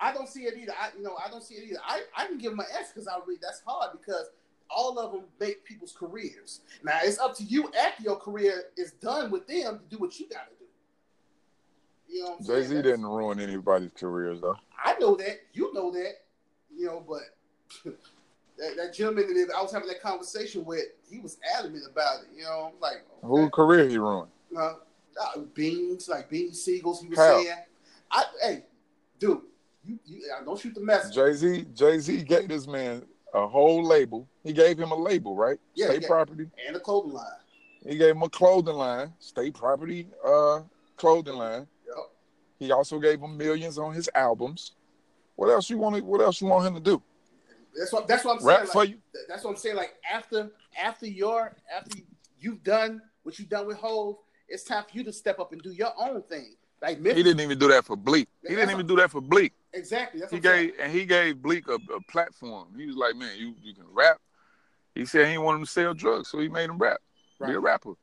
[SPEAKER 2] I don't see it either. I don't see it either. I can give him an S because I read that's hard because all of them make people's careers. Now it's up to you after your career is done with them to do what you got to do. You know what I'm saying?
[SPEAKER 1] Jay-Z didn't ruin anybody's careers though.
[SPEAKER 2] I know that. You know that. You know, but that gentleman that I was having that conversation with, he was adamant about it. You know, like okay.
[SPEAKER 1] Whose career he ruined?
[SPEAKER 2] Beans, like Bean Siegels. He was
[SPEAKER 1] How?
[SPEAKER 2] saying, "Hey, dude, you don't shoot the messenger."
[SPEAKER 1] Jay-Z gave this man a whole label. He gave him a label, right?
[SPEAKER 2] Yeah,
[SPEAKER 1] State Property.
[SPEAKER 2] And a clothing line.
[SPEAKER 1] He gave him a clothing line, State Property clothing line.
[SPEAKER 2] Yep.
[SPEAKER 1] He also gave him millions on his albums. What else you want him to do?
[SPEAKER 2] That's what I'm saying.
[SPEAKER 1] Rap for
[SPEAKER 2] like,
[SPEAKER 1] you?
[SPEAKER 2] That's what I'm saying. Like after you've done what you've done with Hov, it's time for you to step up and do your own thing. Like Memphis,
[SPEAKER 1] He didn't even do that for Bleak. He didn't even do that for Bleak.
[SPEAKER 2] Exactly. That's
[SPEAKER 1] He
[SPEAKER 2] what I'm saying.
[SPEAKER 1] he gave Bleak a platform. He was like, man, you can rap. He said he didn't want him to sell drugs, so he made him rap. Right. Be a rapper.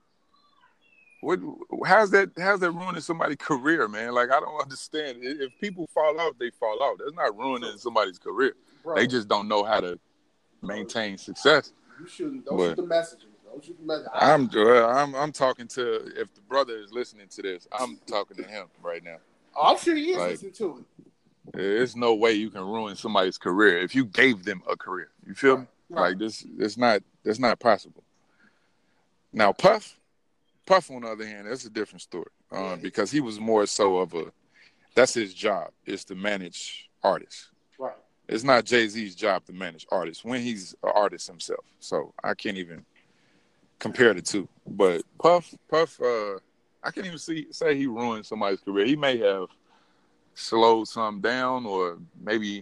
[SPEAKER 1] How's that ruining somebody's career, man? Like, I don't understand. If people fall off, they fall off. That's not ruining somebody's career. Bro, they just don't know how to maintain success.
[SPEAKER 2] You shouldn't. Don't shoot the messages. Don't shoot the messages.
[SPEAKER 1] I'm talking to, if the brother is listening to this, I'm talking to him right now.
[SPEAKER 2] Oh, I'm sure he is listening to it.
[SPEAKER 1] There's no way you can ruin somebody's career if you gave them a career. You feel me? Right. Like that's not possible. Now Puff, on the other hand, that's a different story because he was more so of that's his job is to manage artists. Right. It's not Jay-Z's job to manage artists when he's an artist himself. So I can't even compare the two. But Puff, I can't even say he ruined somebody's career. He may have slowed some down, or maybe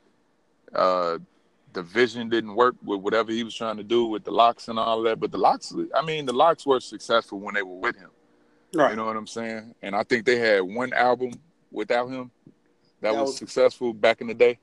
[SPEAKER 1] the vision didn't work with whatever he was trying to do with the Lox and all of that. But the Lox were successful when they were with him. Right. You know what I'm saying? And I think they had one album without him that was successful back in the day.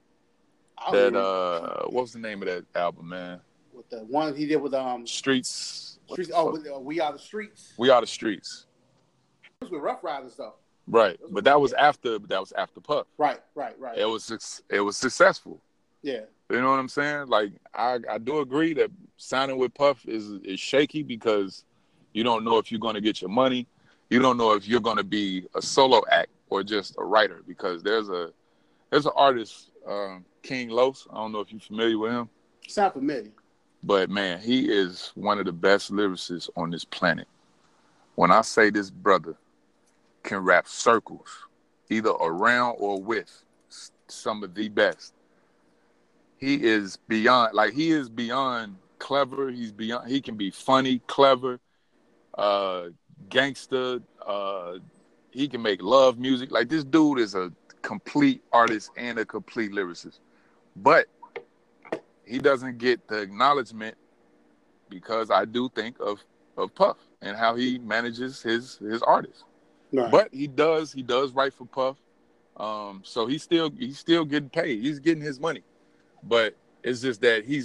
[SPEAKER 1] What was the name of that album, man?
[SPEAKER 2] With the one he did with
[SPEAKER 1] Streets.
[SPEAKER 2] We Are the Streets.
[SPEAKER 1] We Are the Streets.
[SPEAKER 2] It was with Rough Riders though.
[SPEAKER 1] Right, but that was after Puff.
[SPEAKER 2] Right.
[SPEAKER 1] It was successful.
[SPEAKER 2] Yeah.
[SPEAKER 1] You know what I'm saying? Like I do agree that signing with Puff is shaky because you don't know if you're going to get your money. You don't know if you're going to be a solo act or just a writer, because there's an artist, King Los. I don't know if you're familiar with him.
[SPEAKER 2] Sound familiar.
[SPEAKER 1] But man, he is one of the best lyricists on this planet. When I say this brother can rap circles, either around or with some of the best. He is beyond clever. He can be funny, clever, gangster. He can make love music. Like, this dude is a complete artist and a complete lyricist. But he doesn't get the acknowledgement because I do think of Puff and how he manages his artists. Right. But he does write for Puff. So he's still getting paid. He's getting his money. But it's just that he's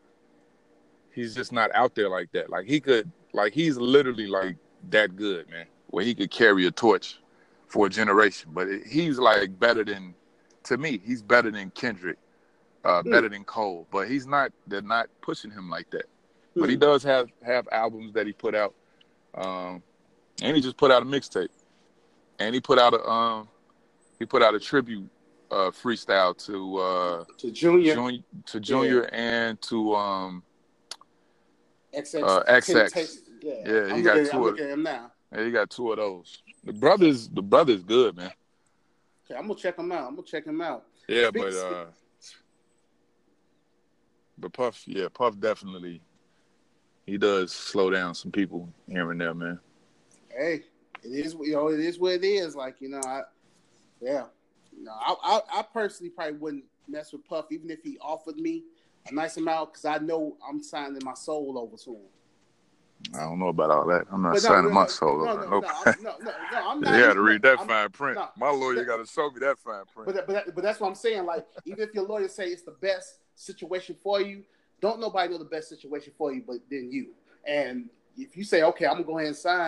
[SPEAKER 1] just not out there like that. He's literally like that good, man, where he could carry a torch for a generation. But he's like to me, he's better than Kendrick, better than Cole. But they're not pushing him like that. But he does have albums that he put out. And he just put out a mixtape. And he put out a tribute freestyle to Junior and to XX. Yeah, he got two. I'm looking at him now. Yeah, he got two of those. The brother's good, man.
[SPEAKER 2] Okay, I'm gonna check him out.
[SPEAKER 1] Yeah, but Puff definitely, he does slow down some people here and there, man.
[SPEAKER 2] Hey, it is what it is. Like, I personally probably wouldn't mess with Puff even if he offered me a nice amount, because I know I'm signing my soul over to him.
[SPEAKER 1] I don't know about all that. I'm not signing my soul over.
[SPEAKER 2] No, I'm not.
[SPEAKER 1] You got to read that fine print. My lawyer got to show me that fine print.
[SPEAKER 2] But that's what I'm saying. Like, even if your lawyer say it's the best situation for you, don't nobody know the best situation for you but then you. And if you say, okay, I'm gonna go ahead and sign,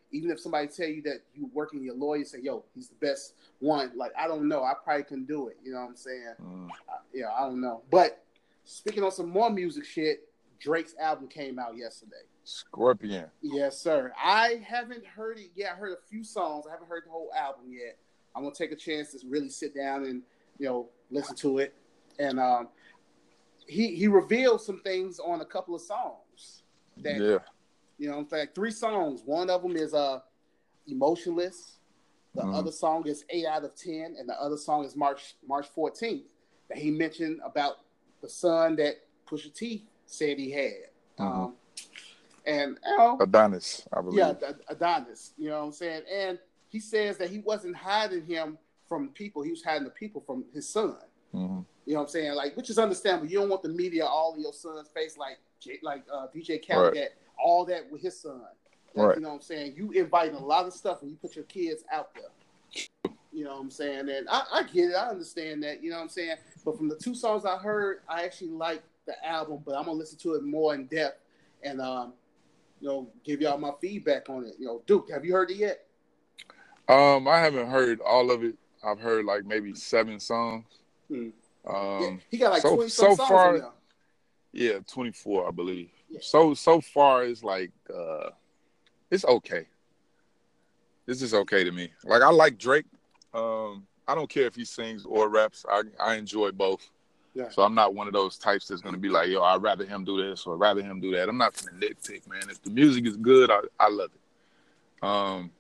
[SPEAKER 2] even if somebody tell you that you working your lawyer, say, yo, he's the best one. Like, I don't know. I probably couldn't do it. You know what I'm saying? I don't know. But speaking on some more music shit, Drake's album came out yesterday.
[SPEAKER 1] Scorpion.
[SPEAKER 2] Yes, sir. I haven't heard it yet. I heard a few songs. I haven't heard the whole album yet. I'm going to take a chance to really sit down and, listen to it. And he revealed some things on a couple of songs. That, in fact, 3 songs. One of them is Emotionless. The other song is 8 out of 10. And the other song is March 14th. That he mentioned about the son that Pusha T said he had. And
[SPEAKER 1] Adonis, I believe.
[SPEAKER 2] Yeah, Adonis. You know what I'm saying? And he says that he wasn't hiding him from people. He was hiding the people from his son. You know what I'm saying? Like, which is understandable. You don't want the media all in your son's face, like DJ Khaled got all that with his son. Like, you know what I'm saying? You inviting a lot of stuff when you put your kids out there. You know what I'm saying? And I get it. I understand that. You know what I'm saying? But from the 2 songs I heard, I actually like the album, but I'm going to listen to it more in depth and, give y'all my feedback on it. Duke, have you heard it yet?
[SPEAKER 1] I haven't heard all of it. I've heard like maybe 7 songs.
[SPEAKER 2] He got like 20 songs on there.
[SPEAKER 1] Yeah, 24, I believe. Yeah. So far, it's like it's okay. This is okay to me. Like, I like Drake. I don't care if he sings or raps. I enjoy both. Yeah. So I'm not one of those types that's gonna be like, yo, I'd rather him do this or rather him do that. I'm not gonna nitpick, man. If the music is good, I love it.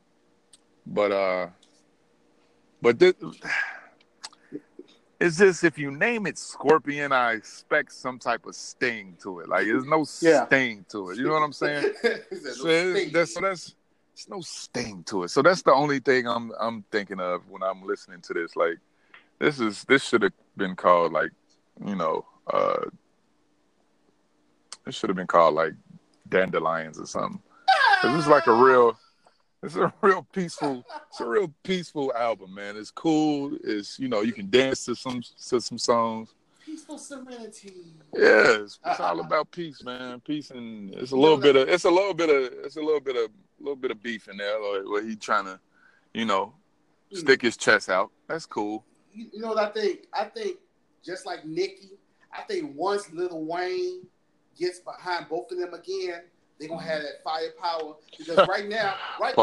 [SPEAKER 1] But this, it's just, if you name it Scorpion, I expect some type of sting to it. Like, there's no sting to it. You know what I'm saying? There's no sting to it. So that's the only thing I'm thinking of when I'm listening to this. Like, this should have been called like, it should have been called like Dandelions or something. 'Cause it's like it's a real peaceful album, man. It's cool. It's, you can dance to some songs.
[SPEAKER 2] Peaceful serenity.
[SPEAKER 1] Yeah, it's all about peace, man. Peace, and it's a little bit of beef in there, where he trying to, stick his chest out. That's cool.
[SPEAKER 2] You know what I think? I think just like Nicki, I think once Lil Wayne gets behind both of them again, they're gonna have that firepower. Because right now,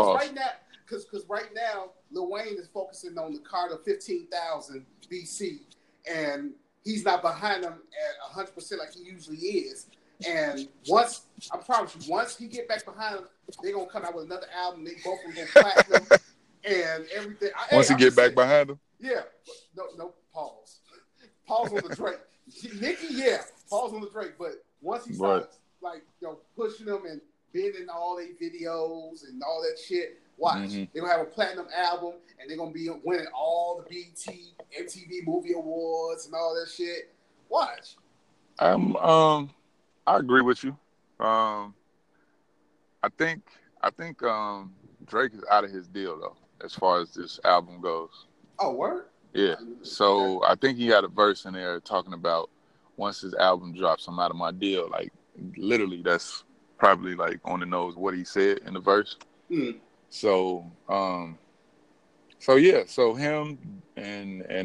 [SPEAKER 2] Lil Wayne is focusing on the Carter 15,000 BC, and he's not behind them at 100% like he usually is. And once he get back behind them, they're gonna come out with another album. They both gonna go platinum and everything.
[SPEAKER 1] Once he get back behind them,
[SPEAKER 2] yeah. No, pause. Pause on the Drake. Nicki, pause on the Drake. But once he starts pushing them and being in all their videos and all that shit, watch. They're gonna have a platinum album and they're gonna be winning all the BET, MTV Movie Awards and all that shit. Watch.
[SPEAKER 1] I agree with you. I think Drake is out of his deal though, as far as this album goes.
[SPEAKER 2] Oh, word?
[SPEAKER 1] Yeah. So I think he had a verse in there talking about, once his album drops, I'm out of my deal. Like, literally, that's probably like on the nose what he said in the verse. So him and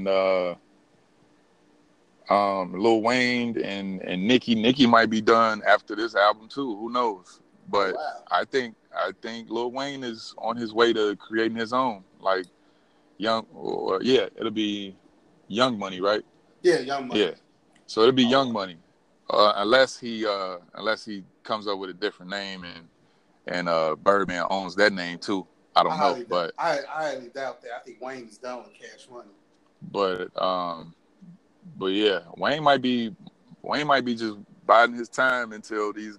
[SPEAKER 1] Lil Wayne and Nicki might be done after this album too. Who knows? But I think Lil Wayne is on his way to creating his own, like it'll be Young Money, right?
[SPEAKER 2] Yeah, Young Money.
[SPEAKER 1] Yeah. So it'll be Young Money. Unless he comes up with a different name and Birdman owns that name too. I don't know, but
[SPEAKER 2] I highly doubt that. I think Wayne's done with Cash Money.
[SPEAKER 1] But yeah, Wayne might be just biding his time until these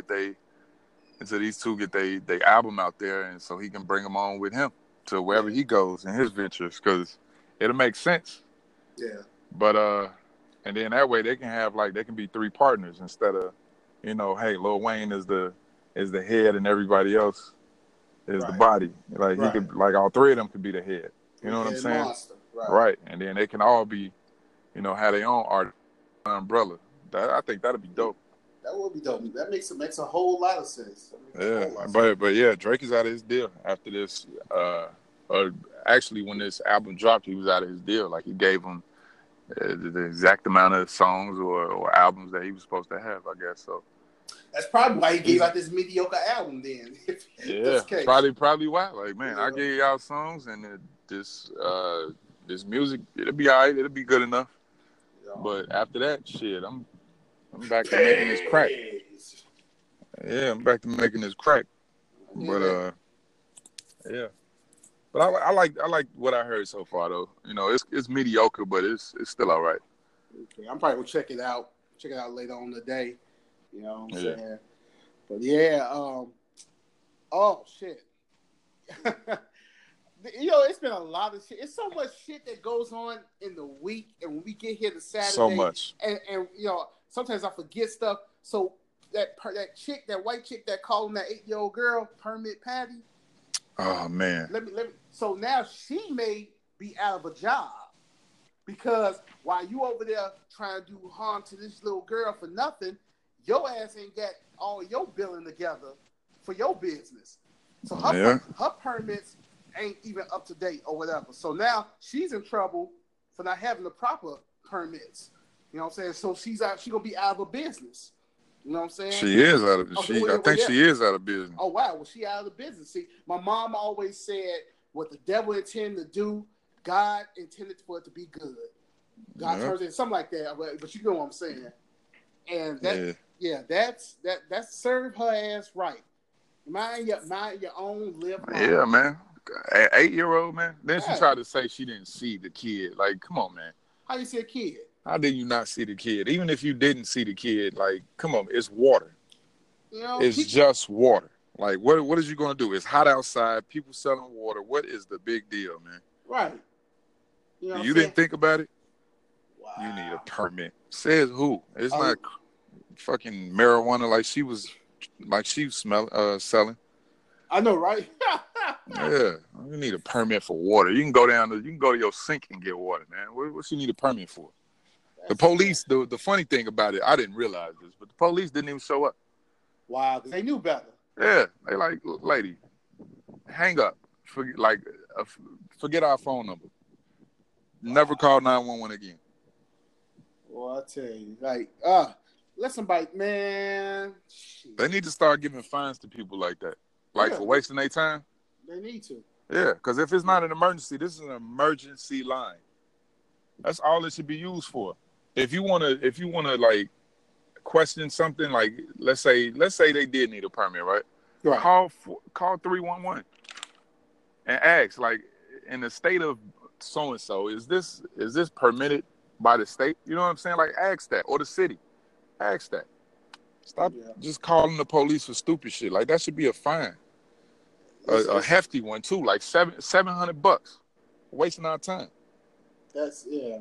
[SPEAKER 1] two get their album out there, and so he can bring them on with him to wherever he goes in his ventures, because it'll make sense.
[SPEAKER 2] Yeah.
[SPEAKER 1] But and then that way they can be 3 partners instead of, hey, Lil Wayne is the head and everybody else is the body. Like he could, like, all 3 of them could be the head. You know what I'm saying?
[SPEAKER 2] Monster.
[SPEAKER 1] Right. And then they can all be, have their own art umbrella. I think that'd be dope.
[SPEAKER 2] That would be dope. That makes a whole lot of sense.
[SPEAKER 1] Yeah, but yeah, Drake is out of his deal after this. Actually, when this album dropped, he was out of his deal. Like he gave him the exact amount of songs or albums that he was supposed to have, I guess. So
[SPEAKER 2] that's probably why he gave out this mediocre album. Then,
[SPEAKER 1] yeah, probably why. Like, man, I gave y'all songs, and this music, it'll be all right. It'll be good enough. Yeah. But after that, shit, I'm back to making this crack. Yeah, I'm back to making this crack. But yeah. But I like what I heard so far though. You know, it's mediocre, but it's still all right.
[SPEAKER 2] Okay, I'm probably gonna check it out. Check it out later on today. You know what I'm saying? But yeah, oh shit. You know, it's been a lot of shit. It's so much shit that goes on in the week, and when we get here to Saturday,
[SPEAKER 1] so much.
[SPEAKER 2] And you know, sometimes I forget stuff. So that white chick that called him that 8-year-old girl, Permit Patty.
[SPEAKER 1] Oh man.
[SPEAKER 2] Let me. So now she may be out of a job because while you over there trying to do harm to this little girl for nothing, your ass ain't got all your billing together for your business. So her permits ain't even up to date or whatever. So now she's in trouble for not having the proper permits. You know what I'm saying? So she gonna be out of a business. You know what I'm saying?
[SPEAKER 1] She is out of. She is out of business.
[SPEAKER 2] Oh wow, well she out of the business. See, my mom always said, "What the devil intended to do, God intended for it to be good." God turns it something like that. But you know what I'm saying? And that served her ass right. Mind your own, live life.
[SPEAKER 1] Yeah, man. 8-year-old, man. Then she tried to say she didn't see the kid. Like, come on, man.
[SPEAKER 2] How you see a kid?
[SPEAKER 1] How did you not see the kid? Even if you didn't see the kid, like, come on, it's water. You know, it's just water. Like, what is you gonna do? It's hot outside. People selling water. What is the big deal, man?
[SPEAKER 2] Right. You know
[SPEAKER 1] you didn't think about it?
[SPEAKER 2] Wow.
[SPEAKER 1] You need a permit. Says who? It's not fucking marijuana like she was selling.
[SPEAKER 2] I know, right?
[SPEAKER 1] Yeah, you need a permit for water. You can go to your sink and get water, man. What you need a permit for? The police, the funny thing about it, I didn't realize this, but the police didn't even show up.
[SPEAKER 2] Wow, because they knew better.
[SPEAKER 1] Yeah, they like, lady, hang up. Forget our phone number. Wow. Never call 911 again.
[SPEAKER 2] Well, I tell you, like, let somebody, man. Shit.
[SPEAKER 1] They need to start giving fines to people like that, for wasting their time.
[SPEAKER 2] They need to.
[SPEAKER 1] Yeah, because if it's not an emergency, this is an emergency line. That's all it should be used for. If you wanna like question something, like let's say they did need a permit, right?
[SPEAKER 2] Right.
[SPEAKER 1] Call 311 and ask, like, in the state of so and so, is this permitted by the state? You know what I'm saying? Like, ask that, or the city, ask that. Stop just calling the police for stupid shit. Like, that should be a fine, a hefty one too, like $700, wasting our time.
[SPEAKER 2] That's
[SPEAKER 1] I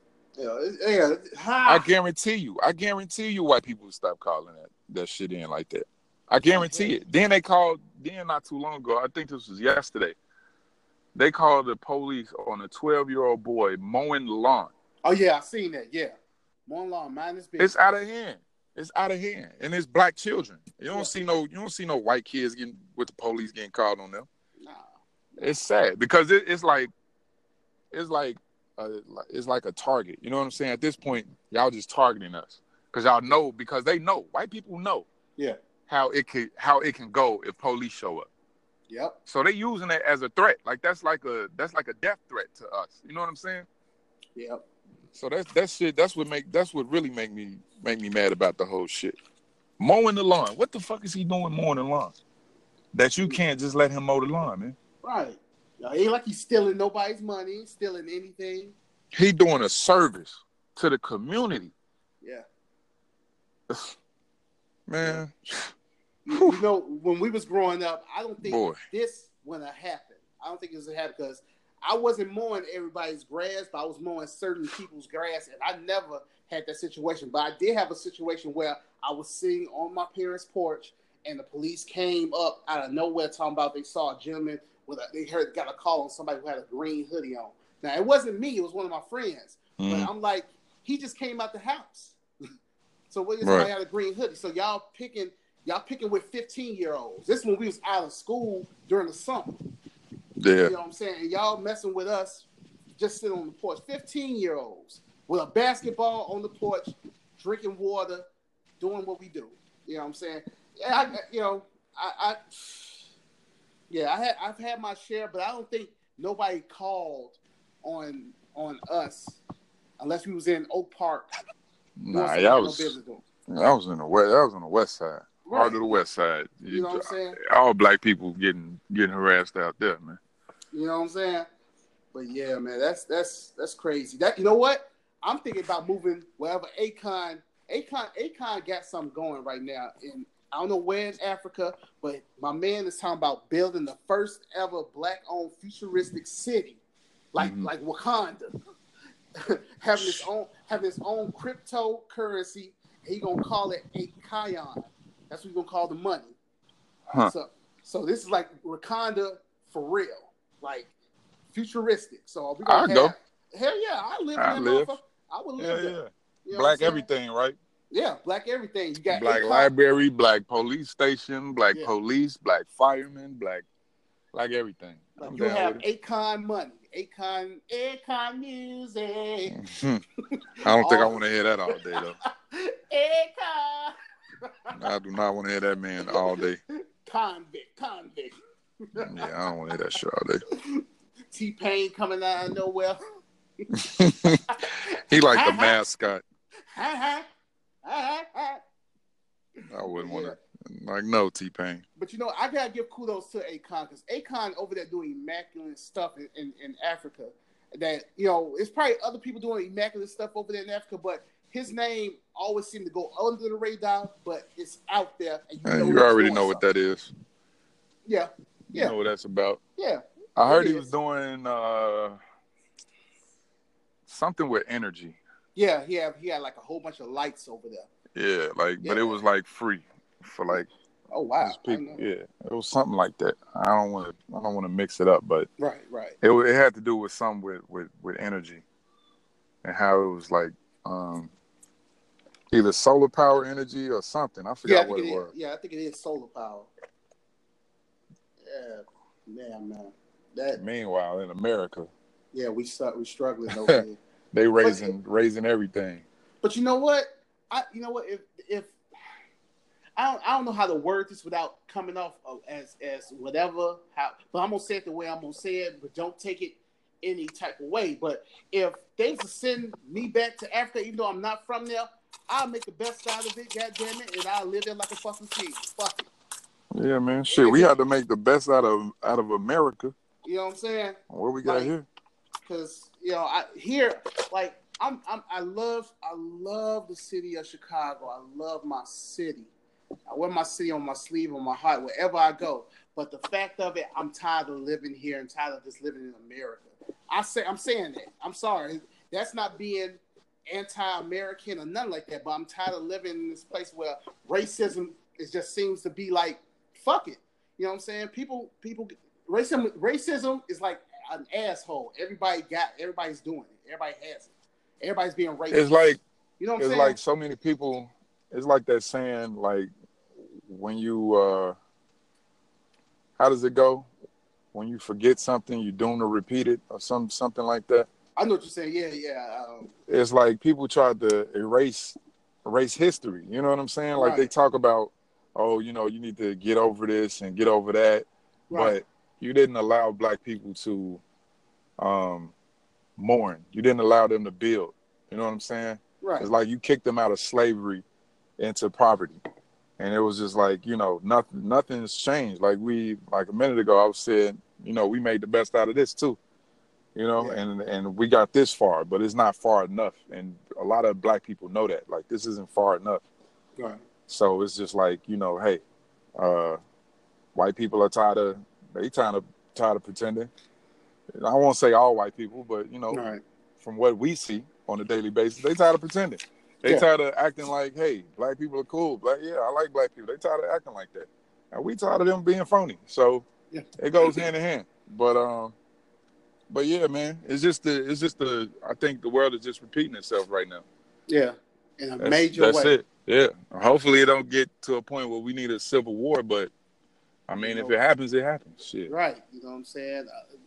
[SPEAKER 1] guarantee you, white people would stop calling that shit in like that. I guarantee it. Then they called. Then not too long ago, I think this was yesterday. They called the police on a 12-year-old boy mowing the lawn.
[SPEAKER 2] Oh yeah, I seen that. Yeah, mowing lawn, mind his business.
[SPEAKER 1] It's out of hand. And it's black children. You don't see no white kids getting with the police getting called on them. Nah. It's sad because it's like a target. You know what I'm saying? At this point, y'all just targeting us because y'all know, because they know, white people know.
[SPEAKER 2] Yeah.
[SPEAKER 1] How it can go if police show up.
[SPEAKER 2] Yep.
[SPEAKER 1] So they using it as a threat. Like that's like a death threat to us. You know what I'm saying?
[SPEAKER 2] Yep.
[SPEAKER 1] So that's shit. That's what really make me mad about the whole shit. Mowing the lawn. What the fuck is he doing mowing the lawn? That you can't just let him mow the lawn, man.
[SPEAKER 2] Right. It ain't like he's stealing nobody's money, stealing anything.
[SPEAKER 1] He doing a service to the community.
[SPEAKER 2] Yeah.
[SPEAKER 1] Man.
[SPEAKER 2] You know, when we was growing up, I don't think this would have happened. I don't think it was going to happen because I wasn't mowing everybody's grass, but I was mowing certain people's grass, and I never had that situation. But I did have a situation where I was sitting on my parents' porch, and the police came up out of nowhere talking about they saw a gentleman got a call on somebody who had a green hoodie on. Now, it wasn't me. It was one of my friends. But I'm like, he just came out the house. So what is
[SPEAKER 1] Right.
[SPEAKER 2] somebody had a green hoodie? So y'all picking with 15-year-olds. This is when we was out of school during the summer.
[SPEAKER 1] Yeah.
[SPEAKER 2] You know what I'm saying? And y'all messing with us, just sitting on the porch. 15-year-olds with a basketball on the porch, drinking water, doing what we do. You know what I'm saying? Yeah, I've had my share, but I don't think nobody called on us unless we was in Oak Park.
[SPEAKER 1] Nah, that was on the west. That was on the west side,
[SPEAKER 2] Right.
[SPEAKER 1] Heart of the West Side.
[SPEAKER 2] You know what I'm saying?
[SPEAKER 1] All black people getting harassed out there, man.
[SPEAKER 2] You know what I'm saying? But yeah, man, that's crazy. That, you know what? I'm thinking about moving wherever Akon got something going right now in, I don't know where in Africa, but my man is talking about building the first ever black-owned futuristic city, like Wakanda, having its own cryptocurrency. He gonna call it a Kion. That's what he's gonna call the money.
[SPEAKER 1] Huh.
[SPEAKER 2] So this is like Wakanda for real, like futuristic. So we
[SPEAKER 1] I'll
[SPEAKER 2] gonna
[SPEAKER 1] go.
[SPEAKER 2] Hell yeah, I live in that motherfucker. I would live there.
[SPEAKER 1] Yeah.
[SPEAKER 2] You know
[SPEAKER 1] Black everything, right?
[SPEAKER 2] Yeah, black everything. You got
[SPEAKER 1] black
[SPEAKER 2] Akon.
[SPEAKER 1] library, black police station, black police, black firemen, black everything.
[SPEAKER 2] Like you have Akon money, Akon music.
[SPEAKER 1] I don't think I want to hear that all day though.
[SPEAKER 2] Akon.
[SPEAKER 1] I do not want to hear that man all day.
[SPEAKER 2] Convict.
[SPEAKER 1] Yeah, I don't want to hear that shit all day.
[SPEAKER 2] T-Pain coming out of nowhere.
[SPEAKER 1] He like the mascot. I wouldn't want to. Like, no, T-Pain.
[SPEAKER 2] But, you know, I got to give kudos to Akon, because Akon over there doing immaculate stuff in Africa. That, you know, it's probably other people doing immaculate stuff over there in Africa, but his name always seemed to go under the radar, but it's out there. And
[SPEAKER 1] you already know what that is.
[SPEAKER 2] Yeah.
[SPEAKER 1] You know what that's about.
[SPEAKER 2] Yeah.
[SPEAKER 1] I heard he was doing something with energy.
[SPEAKER 2] Yeah, he had like a whole bunch of lights over there.
[SPEAKER 1] Yeah, but it was like free for like.
[SPEAKER 2] Oh wow!
[SPEAKER 1] People, yeah, it was something like that. I don't want to mix it up, but
[SPEAKER 2] right.
[SPEAKER 1] It had to do with something with energy, and how it was like either solar power energy or something. I forgot what it was.
[SPEAKER 2] Yeah, I think it is solar power. Yeah, man.
[SPEAKER 1] Meanwhile, in America,
[SPEAKER 2] yeah, we struggling over here.
[SPEAKER 1] They raising everything.
[SPEAKER 2] But you know what? If I don't know how to word this without coming off as whatever. But I'm gonna say it the way I'm gonna say it. But don't take it any type of way. But if they to send me back to Africa, even though I'm not from there, I'll make the best out of it. God damn it, and I'll live there like a fucking king. Fuck it.
[SPEAKER 1] Yeah, man. Shit, we had to make the best out of America.
[SPEAKER 2] You know what I'm saying?
[SPEAKER 1] What we got here?
[SPEAKER 2] Because I love the city of Chicago. I love my city. I wear my city on my sleeve, on my heart, wherever I go. But the fact of it, I'm tired of living here and tired of just living in America. I'm saying that. I'm sorry. That's not being anti-American or nothing like that. But I'm tired of living in this place where racism just seems to be like, fuck it. You know what I'm saying? People. Racism is like an asshole. Everybody's doing it. Everybody has it. Everybody's being racist.
[SPEAKER 1] It's like,
[SPEAKER 2] you know what I'm saying?
[SPEAKER 1] It's like so many people. It's like that saying, like, when you, how does it go? When you forget something, you're doomed to repeat it, or something like that.
[SPEAKER 2] I know what you're saying. Yeah.
[SPEAKER 1] It's like people try to erase history. You know what I'm saying? Like they talk about, oh, you know, you need to get over this and get over that, but you didn't allow black people to mourn. You didn't allow them to build. You know what I'm saying?
[SPEAKER 2] Right.
[SPEAKER 1] It's like you kicked them out of slavery into poverty. And it was just like, you know, nothing's changed. Like a minute ago, I was saying, you know, we made the best out of this too. You know, and we got this far, but it's not far enough. And a lot of black people know that. Like, this isn't far enough.
[SPEAKER 2] Right.
[SPEAKER 1] So it's just like, you know, hey, white people are tired of pretending. I won't say all white people, but, you know, from what we see on a daily basis, they tired of pretending. They tired of acting like, hey, black people are cool. I like black people. They tired of acting like that. And we tired of them being phony. So it goes hand in hand. But yeah, man, it's just I think the world is just repeating itself right now.
[SPEAKER 2] Yeah, in a major way.
[SPEAKER 1] That's it. Yeah. Hopefully it don't get to a point where we need a civil war, but I mean, if it happens, it happens. Shit.
[SPEAKER 2] Right. You know what I'm saying?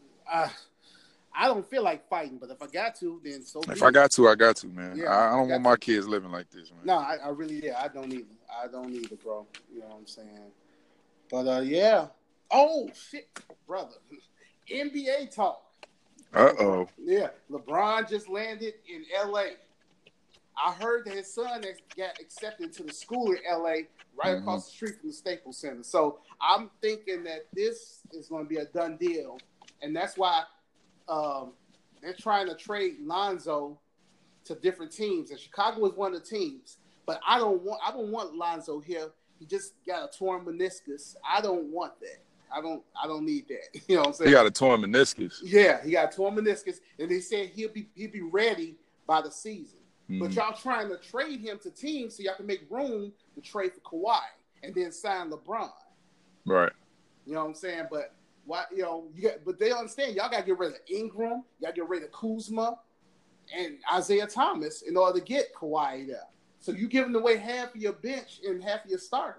[SPEAKER 2] I don't feel like fighting, but if I got to, then so be it.
[SPEAKER 1] If I got to, man.
[SPEAKER 2] Yeah,
[SPEAKER 1] I don't want my kids living like this, man.
[SPEAKER 2] No, I really, I don't either. I don't either, bro. You know what I'm saying? But, yeah. Oh, shit, brother. NBA talk.
[SPEAKER 1] Uh-oh.
[SPEAKER 2] Yeah, LeBron just landed in L.A. I heard that his son got accepted to the school in L.A. right across the street from the Staples Center. So I'm thinking that this is going to be a done deal, and that's why they're trying to trade Lonzo to different teams. And Chicago is one of the teams, but I don't want Lonzo here. He just got a torn meniscus. I don't want that. I don't need that. You know what I'm saying?
[SPEAKER 1] He got a torn meniscus.
[SPEAKER 2] Yeah, he got a torn meniscus, and they said he'll be ready by the season. But y'all trying to trade him to teams so y'all can make room to trade for Kawhi and then sign LeBron.
[SPEAKER 1] Right.
[SPEAKER 2] You know what I'm saying? But why? You know, but they understand y'all got to get rid of Ingram, y'all get rid of Kuzma, and Isaiah Thomas in order to get Kawhi there. So you giving away half of your bench and half of your starter.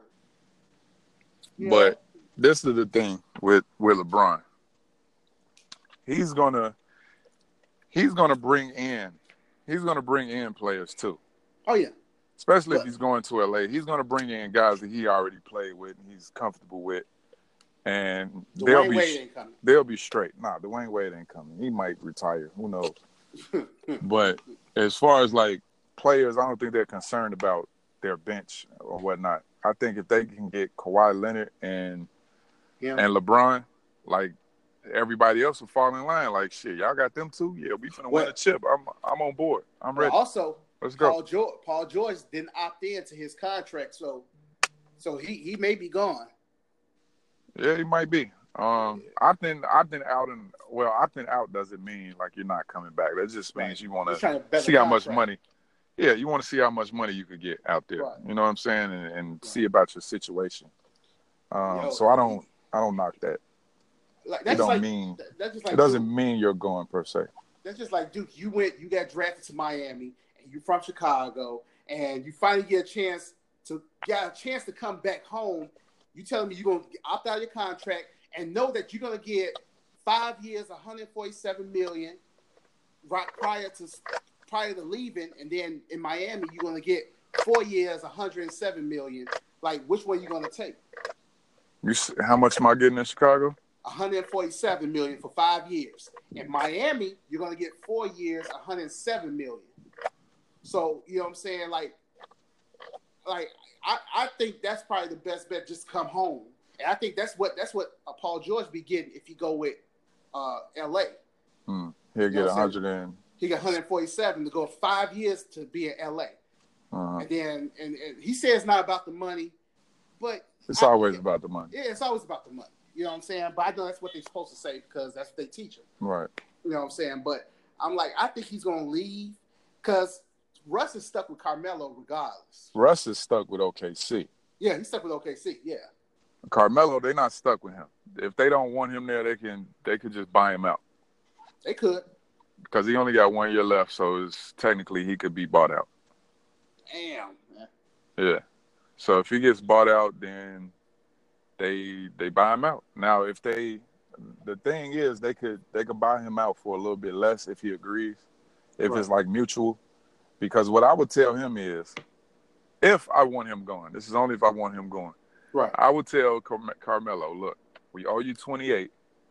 [SPEAKER 1] But this is the thing with LeBron. He's gonna bring in players too.
[SPEAKER 2] Oh yeah.
[SPEAKER 1] Especially if he's going to LA. He's gonna bring in guys that he already played with and he's comfortable with. And they'll be straight. Nah, Dwayne Wade ain't coming. He might retire. Who knows? But as far as like players, I don't think they're concerned about their bench or whatnot. I think if they can get Kawhi Leonard and LeBron, like everybody else will fall in line. Like shit, y'all got them too? Yeah, we finna win a chip. I'm on board. I'm ready.
[SPEAKER 2] Also,
[SPEAKER 1] let's go.
[SPEAKER 2] Paul George didn't opt into his contract, so he may be gone.
[SPEAKER 1] Yeah, he might be. Opting out doesn't mean like you're not coming back. That just means you want to see how much money. Yeah, you want to see how much money you could get out there. Right. You know what I'm saying, and see about your situation. So I don't knock that. It doesn't mean you're going per se.
[SPEAKER 2] That's just like Duke. You got drafted to Miami, and you're from Chicago, and you finally get a chance to come back home. You telling me you're gonna opt out of your contract and know that you're gonna get 5 years, $147 million, right prior to leaving, and then in Miami you're gonna get 4 years, $107 million. Like, which one you gonna take?
[SPEAKER 1] How much am I getting in Chicago?
[SPEAKER 2] $147 million for 5 years. In Miami, you're gonna get 4 years, $107 million. So you know what I'm saying? Like I think that's probably the best bet. Just come home, and I think that's what Paul George be getting if he go with LA.
[SPEAKER 1] He'll get 100 and
[SPEAKER 2] he got 147 to go 5 years to be in LA, and then and he says it's not about the money, but
[SPEAKER 1] it's always about the money.
[SPEAKER 2] Yeah, it's always about the money. You know what I'm saying? But I know that's what they're supposed to say because that's what they teach him.
[SPEAKER 1] Right.
[SPEAKER 2] You know what I'm saying? But I'm like, I think he's gonna leave because Russ is stuck with Carmelo regardless.
[SPEAKER 1] Russ is stuck with OKC.
[SPEAKER 2] Yeah, he's stuck with OKC. Yeah.
[SPEAKER 1] Carmelo, they're not stuck with him. If they don't want him there, they could just buy him out.
[SPEAKER 2] They could.
[SPEAKER 1] Because he only got 1 year left, so technically he could be bought out.
[SPEAKER 2] Damn, man.
[SPEAKER 1] Yeah. So if he gets bought out, then they buy him out. Now, the thing is, they could buy him out for a little bit less if he agrees, if it's like mutual. Because what I would tell him is, if I want him going, this is only if I want him going.
[SPEAKER 2] Right.
[SPEAKER 1] I would tell Carmelo, look, we owe you 28,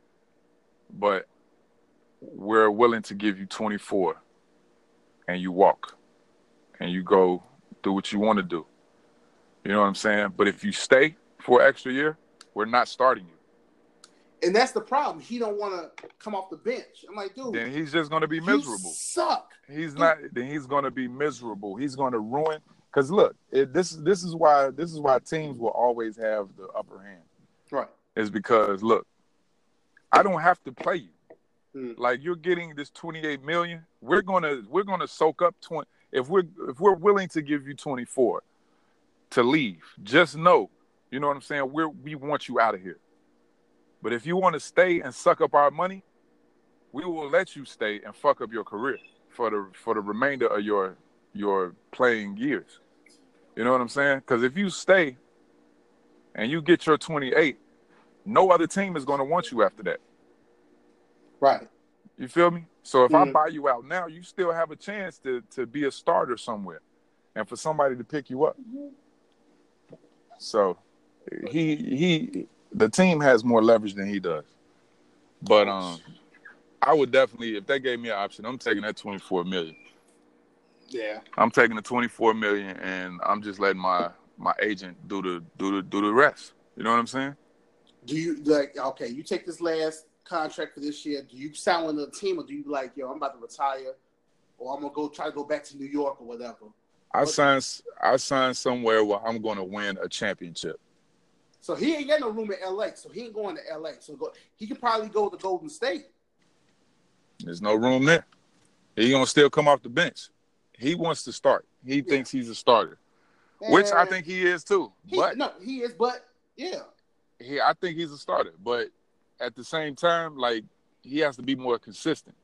[SPEAKER 1] but we're willing to give you 24, and you walk, and you go do what you want to do. You know what I'm saying? But if you stay for an extra year, we're not starting you.
[SPEAKER 2] And that's the problem. He don't want to come off the bench. I'm like, dude.
[SPEAKER 1] Then he's just going to be miserable.
[SPEAKER 2] You suck.
[SPEAKER 1] He's not. Then he's going to be miserable. He's going to ruin. Because look, this is why teams will always have the upper hand.
[SPEAKER 2] Right.
[SPEAKER 1] Is because look, I don't have to play you. Like you're getting this $28 million. We're gonna soak up 20. If we're willing to give you 24 to leave, just know, you know what I'm saying. We want you out of here. But if you want to stay and suck up our money, we will let you stay and fuck up your career for the remainder of your playing years. You know what I'm saying? Because if you stay and you get your 28, no other team is going to want you after that.
[SPEAKER 2] Right.
[SPEAKER 1] You feel me? So if I
[SPEAKER 2] Mm-hmm.
[SPEAKER 1] buy you out now, you still have a chance to be a starter somewhere and for somebody to pick you up. So the team has more leverage than he does. But I would definitely, if they gave me an option, I'm taking that $24 million.
[SPEAKER 2] Yeah.
[SPEAKER 1] I'm taking the $24 million and I'm just letting my agent do the rest. You know what I'm saying?
[SPEAKER 2] Do you okay, you take this last contract for this year, do you sign with another team or do you be like, yo, I'm about to retire or I'm gonna try to go back to New York or whatever? I
[SPEAKER 1] signed somewhere where I'm gonna win a championship.
[SPEAKER 2] So he ain't got no room in LA, so he ain't going to LA. So he could probably go to Golden State.
[SPEAKER 1] There's no room there. He's gonna still come off the bench. He wants to start. He thinks he's a starter. Which I think he is too.
[SPEAKER 2] He is, but yeah.
[SPEAKER 1] I think he's a starter, but at the same time, like, he has to be more consistent.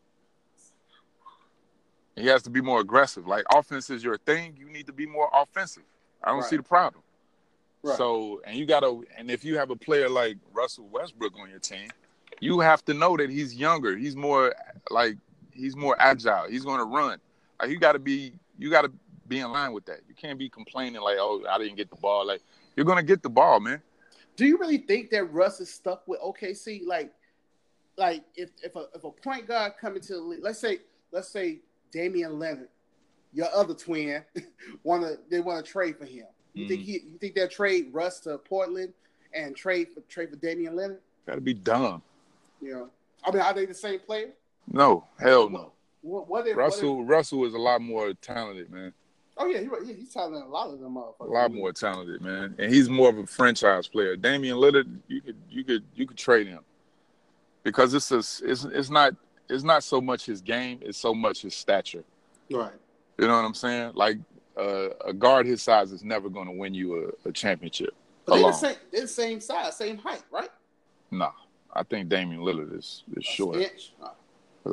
[SPEAKER 1] He has to be more aggressive. Like, offense is your thing. You need to be more offensive. I don't see the problem. Right. So, and if you have a player like Russell Westbrook on your team, you have to know that he's younger. He's more agile. He's going to run. Like, you got to be in line with that. You can't be complaining like, oh, I didn't get the ball. Like, you're going to get the ball, man.
[SPEAKER 2] Do you really think that Russ is stuck with OKC? Like if a point guard coming to the league, let's say Damian Lillard, your other twin, they want to trade for him. You think they'll trade Russ to Portland and trade for Damian Lillard?
[SPEAKER 1] Gotta be dumb.
[SPEAKER 2] You know, I mean, are they the same player?
[SPEAKER 1] No, hell no.
[SPEAKER 2] What if
[SPEAKER 1] Russell is a lot more talented, man.
[SPEAKER 2] Oh yeah, he's talented. A lot of them motherfuckers.
[SPEAKER 1] A lot more talented, man, and he's more of a franchise player. Damian Lillard, you could trade him because it's not so much his game, it's so much his stature.
[SPEAKER 2] Right.
[SPEAKER 1] You know what I'm saying? Like a guard his size is never going to win you a championship.
[SPEAKER 2] But they're the same size, same height, right?
[SPEAKER 1] No, I think Damian Lillard is shorter.
[SPEAKER 2] Because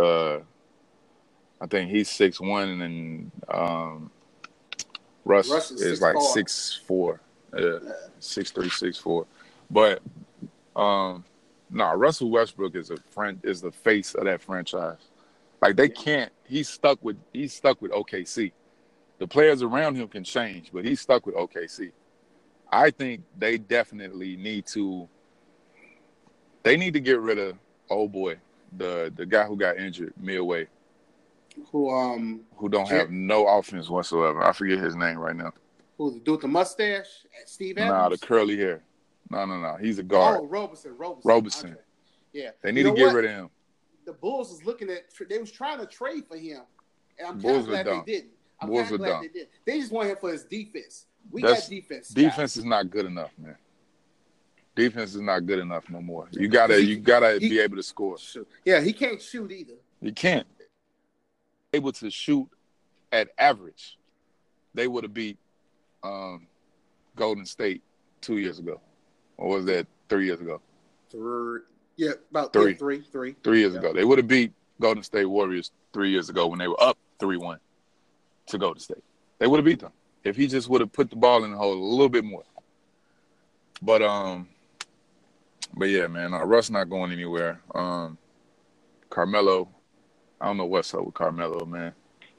[SPEAKER 1] I think he's 6'1", and Russ is like 6'4". Yeah, 6'3", 6'4". But Russell Westbrook is the face of that franchise. Like, they can't. He's stuck with OKC. The players around him can change, but he's stuck with OKC. I think they definitely need to. They need to get rid of old boy, the guy who got injured midway. Who don't have no offense whatsoever. I forget his name right now.
[SPEAKER 2] Who's the dude with the mustache? Steve Adams?
[SPEAKER 1] Nah, the curly hair. No. He's a guard.
[SPEAKER 2] Oh, Robeson.
[SPEAKER 1] Okay.
[SPEAKER 2] Yeah.
[SPEAKER 1] They need to get rid of him.
[SPEAKER 2] The Bulls was they was trying to trade for him. And I'm
[SPEAKER 1] kind
[SPEAKER 2] of glad they didn't.
[SPEAKER 1] They
[SPEAKER 2] didn't. They just want him for his defense. Got defense.
[SPEAKER 1] Defense is not good enough, man. Defense is not good enough no more. You gotta be able to score.
[SPEAKER 2] Yeah, he can't shoot either.
[SPEAKER 1] He can't. Able to shoot at average, they would have beat Golden State 2 years ago. Or was that 3 years ago?
[SPEAKER 2] About
[SPEAKER 1] 3 years ago. They would have beat Golden State Warriors 3 years ago when they were up 3-1 to Golden State. They would have beat them if he just would have put the ball in the hole a little bit more. But yeah, man, Russ not going anywhere. Carmelo, I don't know what's up with Carmelo, man.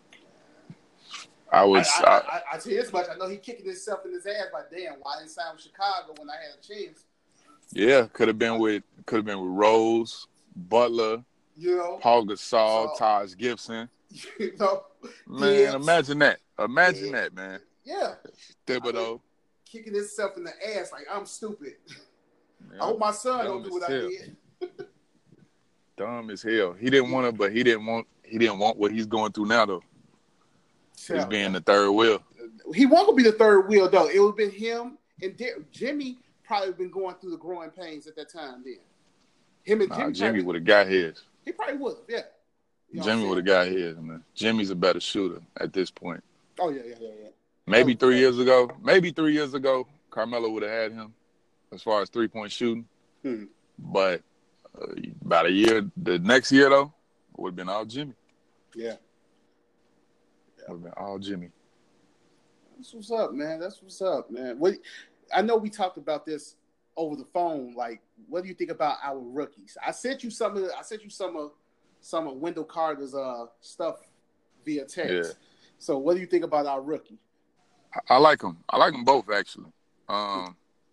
[SPEAKER 1] I
[SPEAKER 2] tell you this much. I know he kicking himself in his ass. Like, damn, why didn't I sign with Chicago when I had a chance?
[SPEAKER 1] Yeah, could have been with Rose, Butler, Paul Gasol, Taj Gibson. Man, imagine that. Imagine that, man.
[SPEAKER 2] Yeah.
[SPEAKER 1] Thibodeau.
[SPEAKER 2] Kicking himself in the ass like I'm stupid. Man, I hope my son don't do what I did.
[SPEAKER 1] Dumb as hell. He didn't want to, but he didn't want what he's going through now, though. He's being the third wheel.
[SPEAKER 2] He won't be the third wheel, though. It would have been him and Jimmy probably been going through the growing pains at that time then. Him and
[SPEAKER 1] Jimmy would have got his.
[SPEAKER 2] He probably would have, yeah.
[SPEAKER 1] Jimmy would have got his, man. Jimmy's a better shooter at this point.
[SPEAKER 2] Oh, yeah.
[SPEAKER 1] Maybe 3 years ago, Carmelo would have had him as far as three-point shooting. But about a year, the next year, though, it would have been all Jimmy.
[SPEAKER 2] Yeah.
[SPEAKER 1] Would have been all Jimmy.
[SPEAKER 2] That's what's up, man. That's what's up, man. What I know we talked about this over the phone. Like, what do you think about our rookies? I sent you some of Wendell Carter's stuff via text.
[SPEAKER 1] Yeah.
[SPEAKER 2] So, what do you think about our rookie?
[SPEAKER 1] I like them. I like them both, actually. I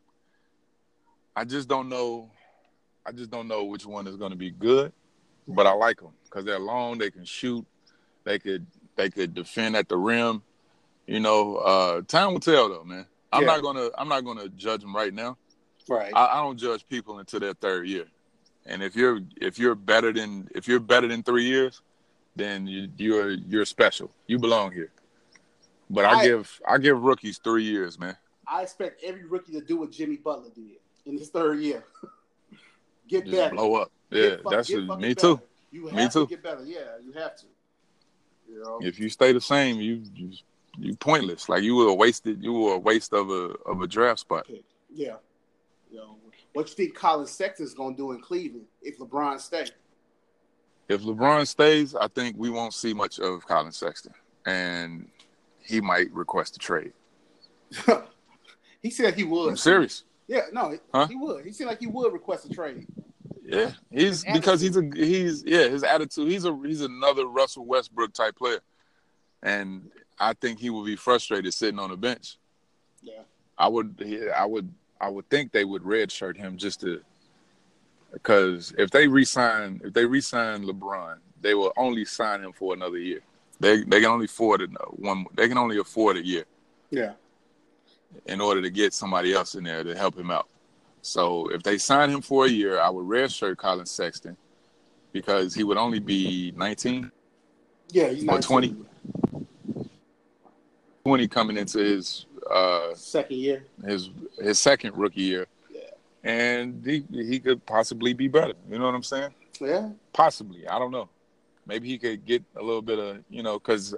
[SPEAKER 1] just don't know. I just don't know which one is going to be good, but I like them because they're long. They can shoot. They could defend at the rim. You know, time will tell, though, man. I'm not gonna judge them right now.
[SPEAKER 2] Right.
[SPEAKER 1] I don't judge people until their third year. And if you're better than 3 years, then you're special. You belong here. But I give rookies 3 years, man.
[SPEAKER 2] I expect every rookie to do what Jimmy Butler did in his third year. Get
[SPEAKER 1] Just
[SPEAKER 2] better.
[SPEAKER 1] blow up. Yeah, that's me too.
[SPEAKER 2] You have to get better. Yeah, you have to. You know?
[SPEAKER 1] If you stay the same, you pointless. Like you were a waste of a draft spot.
[SPEAKER 2] Yeah. You know, what you think Colin Sexton's gonna do in Cleveland if LeBron stays?
[SPEAKER 1] If LeBron stays, I think we won't see much of Colin Sexton, and he might request a trade.
[SPEAKER 2] He said he would.
[SPEAKER 1] I'm serious.
[SPEAKER 2] Yeah, no, he would. He seemed like he would request a trade.
[SPEAKER 1] Yeah, his attitude. He's another Russell Westbrook type player, and I think he would be frustrated sitting on the bench.
[SPEAKER 2] Yeah,
[SPEAKER 1] I would think they would redshirt him just to, because if they re-sign LeBron, they will only sign him for another year. They can only afford one. They can only afford a year.
[SPEAKER 2] Yeah.
[SPEAKER 1] In order to get somebody else in there to help him out. So if they sign him for a year, I would redshirt Colin Sexton because he would only be 19.
[SPEAKER 2] Yeah, he's
[SPEAKER 1] 20. 20 coming into his
[SPEAKER 2] second year.
[SPEAKER 1] His second rookie year.
[SPEAKER 2] Yeah.
[SPEAKER 1] And he could possibly be better. You know what I'm saying?
[SPEAKER 2] Yeah.
[SPEAKER 1] Possibly. I don't know. Maybe he could get a little bit of, because